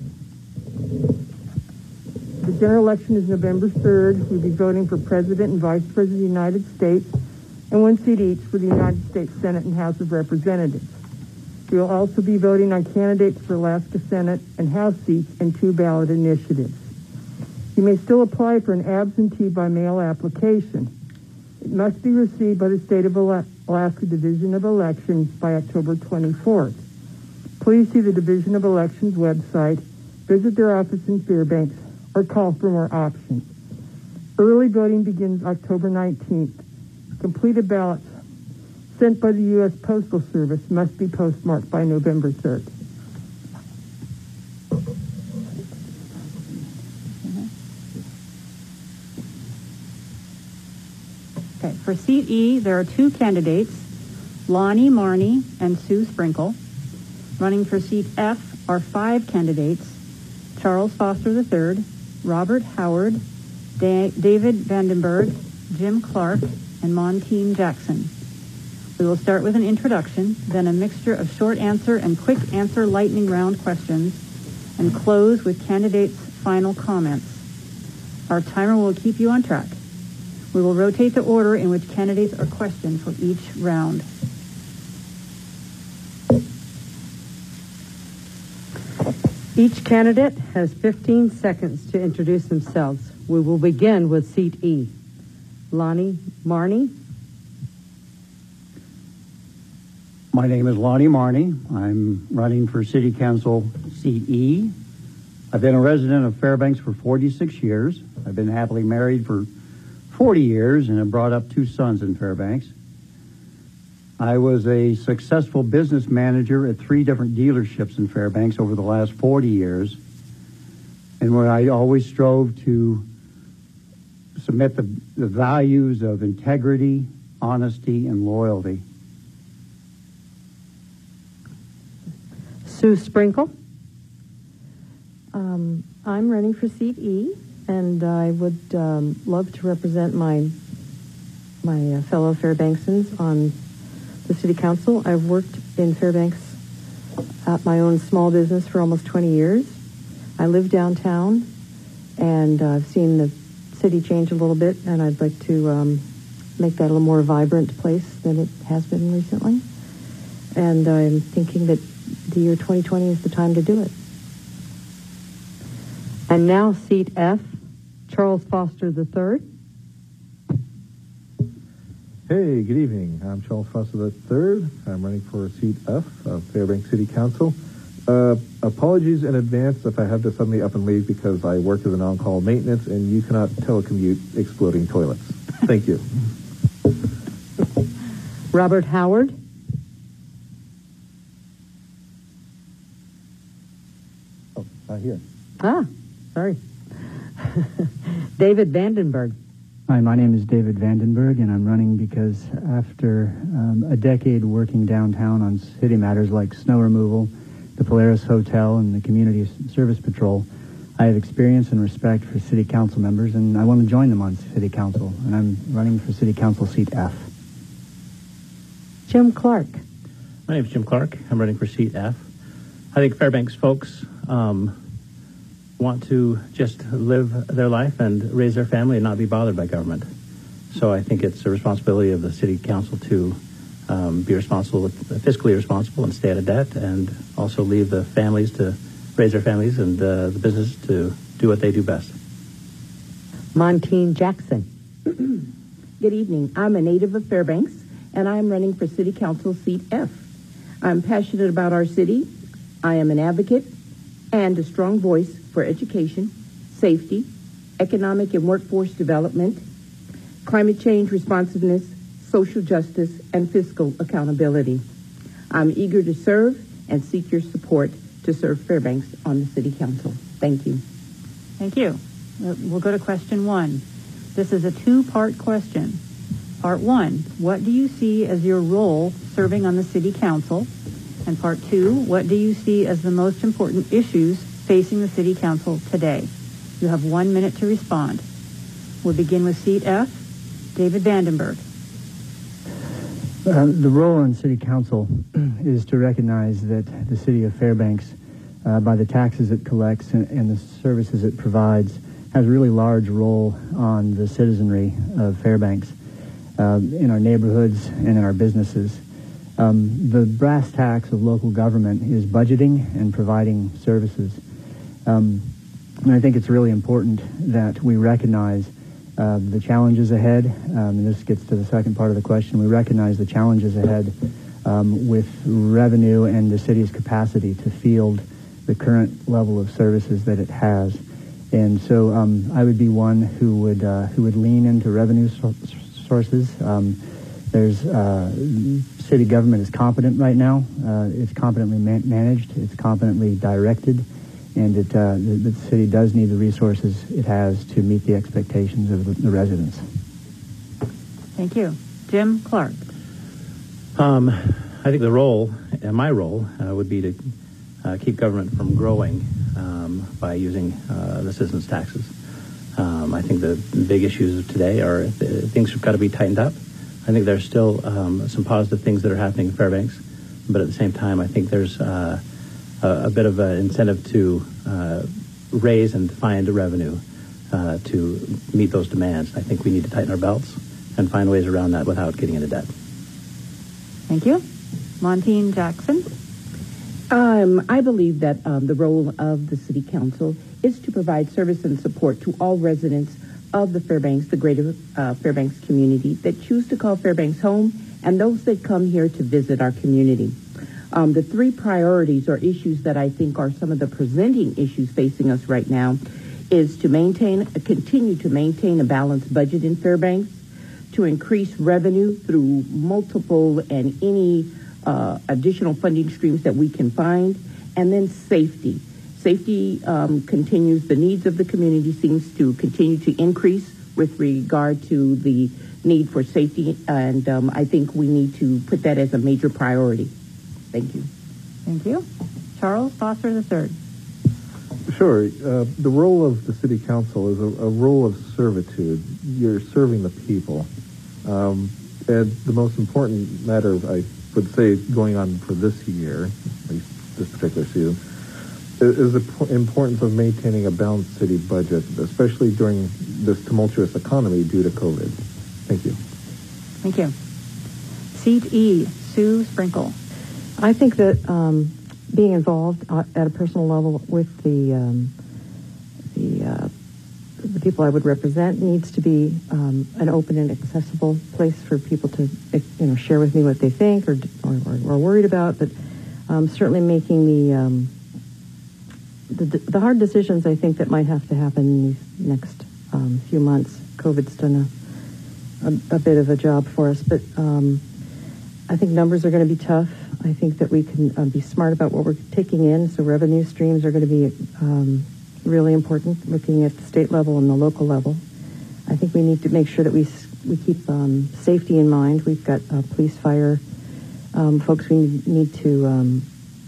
The general election is November third. We'll be voting for President and Vice President of the United States and one seat each for the United States Senate and House of Representatives. We will also be voting on candidates for Alaska Senate and House seats and two ballot initiatives. You may still apply for an absentee by mail application. It must be received by the State of Alaska Division of Elections by October twenty-fourth. Please see the Division of Elections website, visit their office in Fairbanks, or call for more options. Early voting begins October nineteenth. Completed ballots sent by the U S Postal Service must be postmarked by November third. Okay, for seat E, there are two candidates, Lonnie Marnie and Sue Sprinkle. Running for seat F are five candidates, Charles Foster the third, Robert Howard, da- David Vandenberg, Jim Clark, and Montine Jackson. We will start with an introduction, then a mixture of short answer and quick answer lightning round questions, and close with candidates' final comments. Our timer will keep you on track. We will rotate the order in which candidates are questioned for each round. Each candidate has fifteen seconds to introduce themselves. We will begin with seat E. Lonnie Marnie. My name is Lonnie Marnie. I'm running for City Council seat E. I've been a resident of Fairbanks for forty-six years. I've been happily married for forty years and have brought up two sons in Fairbanks. I was a successful business manager at three different dealerships in Fairbanks over the last forty years, and where I always strove to submit the, the values of integrity, honesty, and loyalty. Sue Sprinkle. Um, I'm running for seat E, and I would um, love to represent my my uh, fellow Fairbanksans on the City Council. I've worked in Fairbanks at my own small business for almost twenty years. I live downtown, and uh, I've seen the city change a little bit, and I'd like to um, make that a little more vibrant place than it has been recently. And I'm thinking that the year twenty twenty is the time to do it. And now seat F, Charles Foster the third. Hey, good evening. I'm Charles Foster the third. I'm running for seat F of Fairbanks City Council. Uh, apologies in advance if I have to suddenly up and leave because I work as an on-call maintenance and you cannot telecommute exploding toilets. Thank you. Robert Howard. Oh, not here. Ah, sorry. David Vandenberg. Hi, my name is David Vandenberg, and I'm running because after um, a decade working downtown on city matters like snow removal, the Polaris Hotel, and the Community Service Patrol, I have experience and respect for city council members, and I want to join them on city council, and I'm running for city council seat F. Jim Clark. My name is Jim Clark. I'm running for seat F. I think Fairbanks folks um, want to just live their life and raise their family and not be bothered by government. So I think it's a responsibility of the city council to um, be responsible, fiscally responsible, and stay out of debt, and also leave the families to raise their families and uh, the business to do what they do best. Montine Jackson. Good evening. I'm a native of Fairbanks, and I'm running for City Council seat F. I'm passionate about our city. I am an advocate and a strong voice for education, safety, economic and workforce development, climate change responsiveness, social justice, and fiscal accountability. I'm eager to serve and seek your support to serve Fairbanks on the City Council. Thank you. Thank you. We'll go to question one. This is a two-part question. Part one, what do you see as your role serving on the City Council? And part two, what do you see as the most important issues facing the City Council today? You have one minute to respond. We'll begin with seat F, David Vandenberg. Uh, the role on City Council is to recognize that the City of Fairbanks, uh, by the taxes it collects and, and the services it provides, has a really large role on the citizenry of Fairbanks, uh, in our neighborhoods and in our businesses. Um, the brass tacks of local government is budgeting and providing services. Um, and I think it's really important that we recognize uh, the challenges ahead, um, and this gets to the second part of the question, we recognize the challenges ahead um, with revenue and the city's capacity to field the current level of services that it has. And so um, I would be one who would uh, who would lean into revenue so- sources. Um, there's uh, city government is competent right now. Uh, it's competently man- managed. It's competently directed, and it uh, the, the city does need the resources it has to meet the expectations of the, the residents. Thank you, Jim Clark. Um, I think the role, and my role, uh, would be to uh, keep government from growing um, by using uh, the citizens' taxes. Um, I think the big issues of today are the, things have got to be tightened up. I think there's still um, some positive things that are happening in Fairbanks, but at the same time, I think there's uh, a, a bit of an incentive to uh, raise and find revenue uh, to meet those demands. I think we need to tighten our belts and find ways around that without getting into debt. Thank you. Montine Jackson. Um, I believe that um, the role of the City Council is to provide service and support to all residents of the Fairbanks, the greater uh, Fairbanks community that choose to call Fairbanks home, and those that come here to visit our community. Um, the three priorities or issues that I think are some of the presenting issues facing us right now is to maintain, uh, continue to maintain a balanced budget in Fairbanks, to increase revenue through multiple and any uh, additional funding streams that we can find, and then safety. Safety um, continues, the needs of the community seems to continue to increase with regard to the need for safety, and um, I think we need to put that as a major priority. Thank you. Thank you. Charles Foster the third. Sure. Uh, the role of the City Council is a, a role of servitude. You're serving the people. Um, and the most important matter, I would say, going on for this year, at least this particular season, is the p- importance of maintaining a balanced city budget, especially during this tumultuous economy due to COVID. Thank you. Thank you. Seat E, Sue Sprinkle. I think that um, being involved uh, at a personal level with the um, the uh, the people I would represent needs to be um, an open and accessible place for people to, you know, share with me what they think or or, or are worried about. But um, certainly making the, um, the the hard decisions I think that might have to happen in these next um, few months. COVID's done a, a a bit of a job for us, but um, I think numbers are going to be tough. I think that we can uh, be smart about what we're taking in. So revenue streams are going to be um, really important, looking at the state level and the local level. I think we need to make sure that we we keep um, safety in mind. We've got uh, police, fire um, folks we need to um,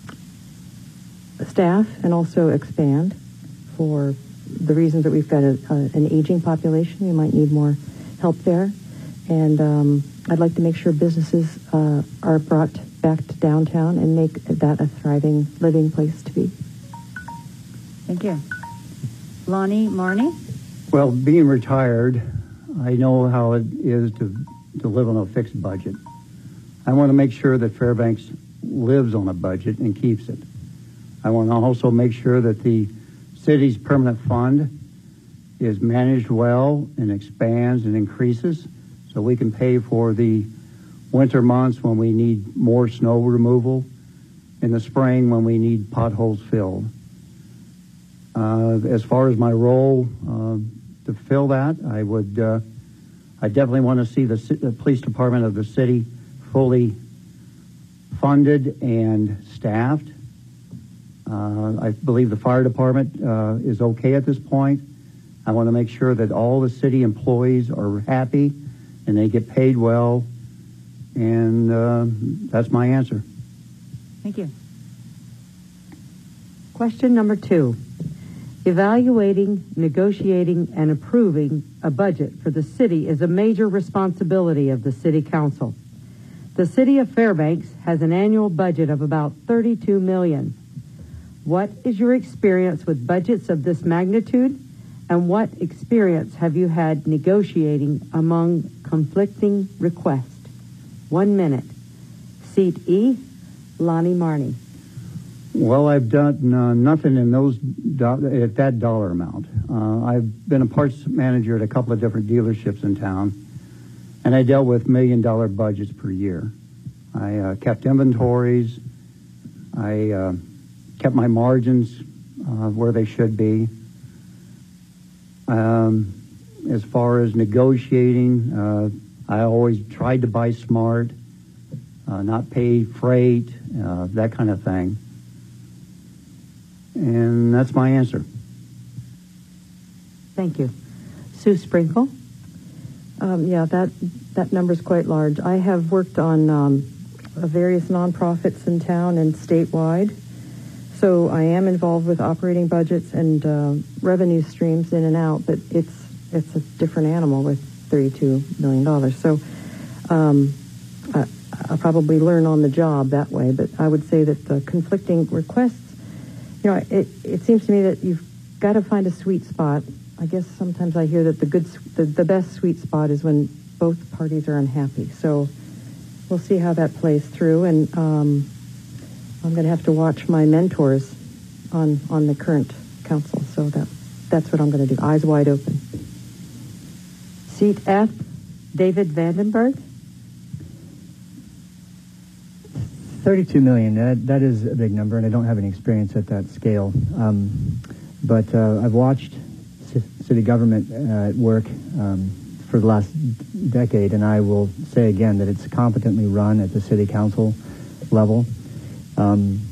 staff and also expand for the reasons that we've got a, a, an aging population. We might need more help there. And um, I'd like to make sure businesses uh, are brought back to downtown and make that a thriving, living place to be. Thank you. Lonnie Marnie. Well, being retired, I know how it is to, to live on a fixed budget. I want to make sure that Fairbanks lives on a budget and keeps it. I want to also make sure that the city's permanent fund is managed well and expands and increases so we can pay for the winter months when we need more snow removal, in the spring when we need potholes filled. Uh, as far as my role uh, to fill that, I would, uh, I definitely want to see the, the police department of the city fully funded and staffed. Uh, I believe the fire department uh, is okay at this point. I want to make sure that all the city employees are happy and they get paid well. And uh, that's my answer. Thank you. Question number two. Evaluating, negotiating, and approving a budget for the city is a major responsibility of the City Council. The City of Fairbanks has an annual budget of about thirty-two million dollars. What is your experience with budgets of this magnitude, and what experience have you had negotiating among conflicting requests? One minute. Seat E, Lonnie Marnie. Well, I've done uh, nothing in those do- at that dollar amount. Uh, I've been a parts manager at a couple of different dealerships in town, and I dealt with million-dollar budgets per year. I uh, kept inventories. I uh, kept my margins uh, where they should be. Um, as far as negotiating, uh, I always tried to buy smart, uh, not pay freight, uh, that kind of thing. And that's my answer. Thank you. Sue Sprinkle? Um, yeah, that, that number's quite large. I have worked on um, various nonprofits in town and statewide, so I am involved with operating budgets and uh, revenue streams in and out, but it's it's a different animal with thirty-two million dollars. So um, I, I'll probably learn on the job that way, but I would say that the conflicting requests, you know, it, it seems to me that you've got to find a sweet spot. I guess sometimes I hear that the good, the, the best sweet spot is when both parties are unhappy. So we'll see how that plays through, and um, I'm going to have to watch my mentors on on the current council. So that that's what I'm going to do. Eyes wide open. Seat F, David Vandenberg. thirty-two million, that, that is a big number, and I don't have any experience at that scale. Um, but uh, I've watched c- city government uh, at work um, for the last decade, and I will say again that it's competently run at the city council level. Um,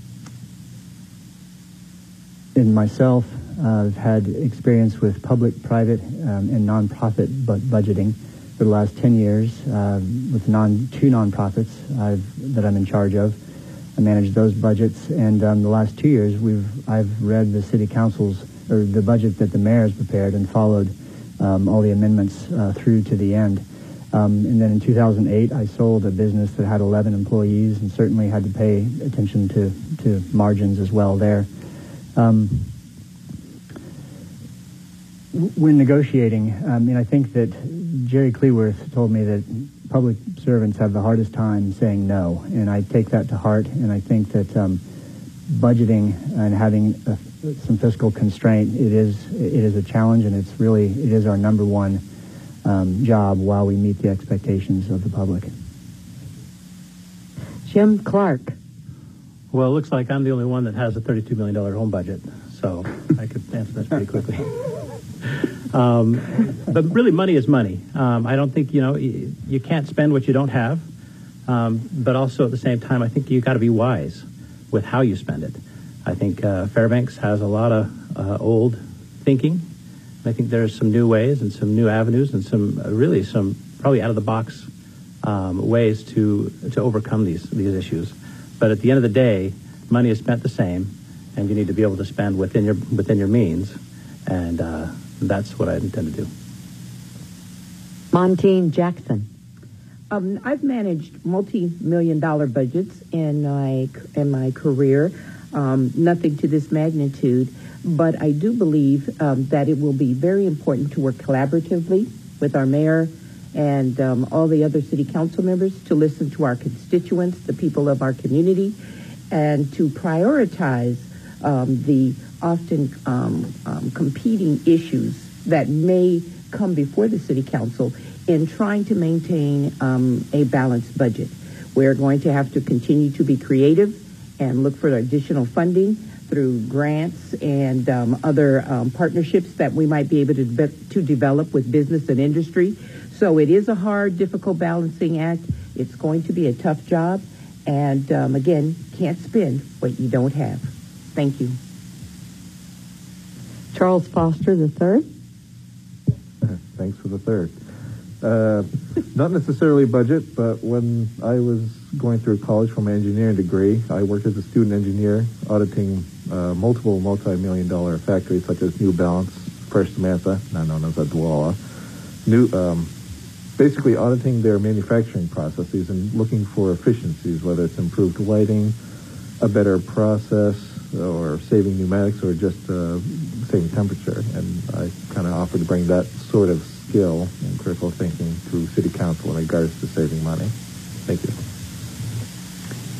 in myself, uh, I've had experience with public, private, um, and nonprofit bu- budgeting for the last ten years uh, with non two nonprofits I've, that I'm in charge of. I manage those budgets, and um, the last two years we've I've read the city council's or the budget that the mayor has prepared and followed um, all the amendments uh, through to the end. Um, and then in two thousand eight, I sold a business that had eleven employees and certainly had to pay attention to, to margins as well there. Um, when negotiating, I mean, I think that Jerry Cleworth told me that public servants have the hardest time saying no, and I take that to heart, and I think that um, budgeting and having a, some fiscal constraint, it is it is a challenge, and it's really, it is our number one um, job while we meet the expectations of the public. Jim Clark. Well, it looks like I'm the only one that has a thirty-two million dollars home budget, so I could answer this pretty quickly. Um, but really, money is money. Um, I don't think, you know, you, you can't spend what you don't have. Um, but also at the same time, I think you got to be wise with how you spend it. I think uh, Fairbanks has a lot of uh, old thinking. I think there's some new ways and some new avenues and some uh, really some probably out of the box um, ways to to overcome these these issues. But at the end of the day, money is spent the same, and you need to be able to spend within your within your means, and uh, that's what I intend to do. Montine Jackson. Um, I've managed multi-million dollar budgets in my in my career. Um, nothing to this magnitude, but I do believe um, that it will be very important to work collaboratively with our mayor and um, all the other city council members to listen to our constituents, the people of our community, and to prioritize um, the often um, um, competing issues that may come before the city council in trying to maintain um, a balanced budget. We're going to have to continue to be creative and look for additional funding through grants and um, other um, partnerships that we might be able to, be- to develop with business and industry. So it is a hard, difficult balancing act. It's going to be a tough job. And um, again, can't spend what you don't have. Thank you. Charles Foster the third. Thanks for the third. Uh, not necessarily budget, but when I was going through college for my engineering degree, I worked as a student engineer auditing uh, multiple multi-million dollar factories such as New Balance, Fresh Samantha, now known as Adwala, New, um, basically auditing their manufacturing processes and looking for efficiencies, whether it's improved lighting, a better process, or saving pneumatics, or just uh, saving temperature. And I kind of offered to bring that sort of skill and critical thinking to City Council in regards to saving money. Thank you.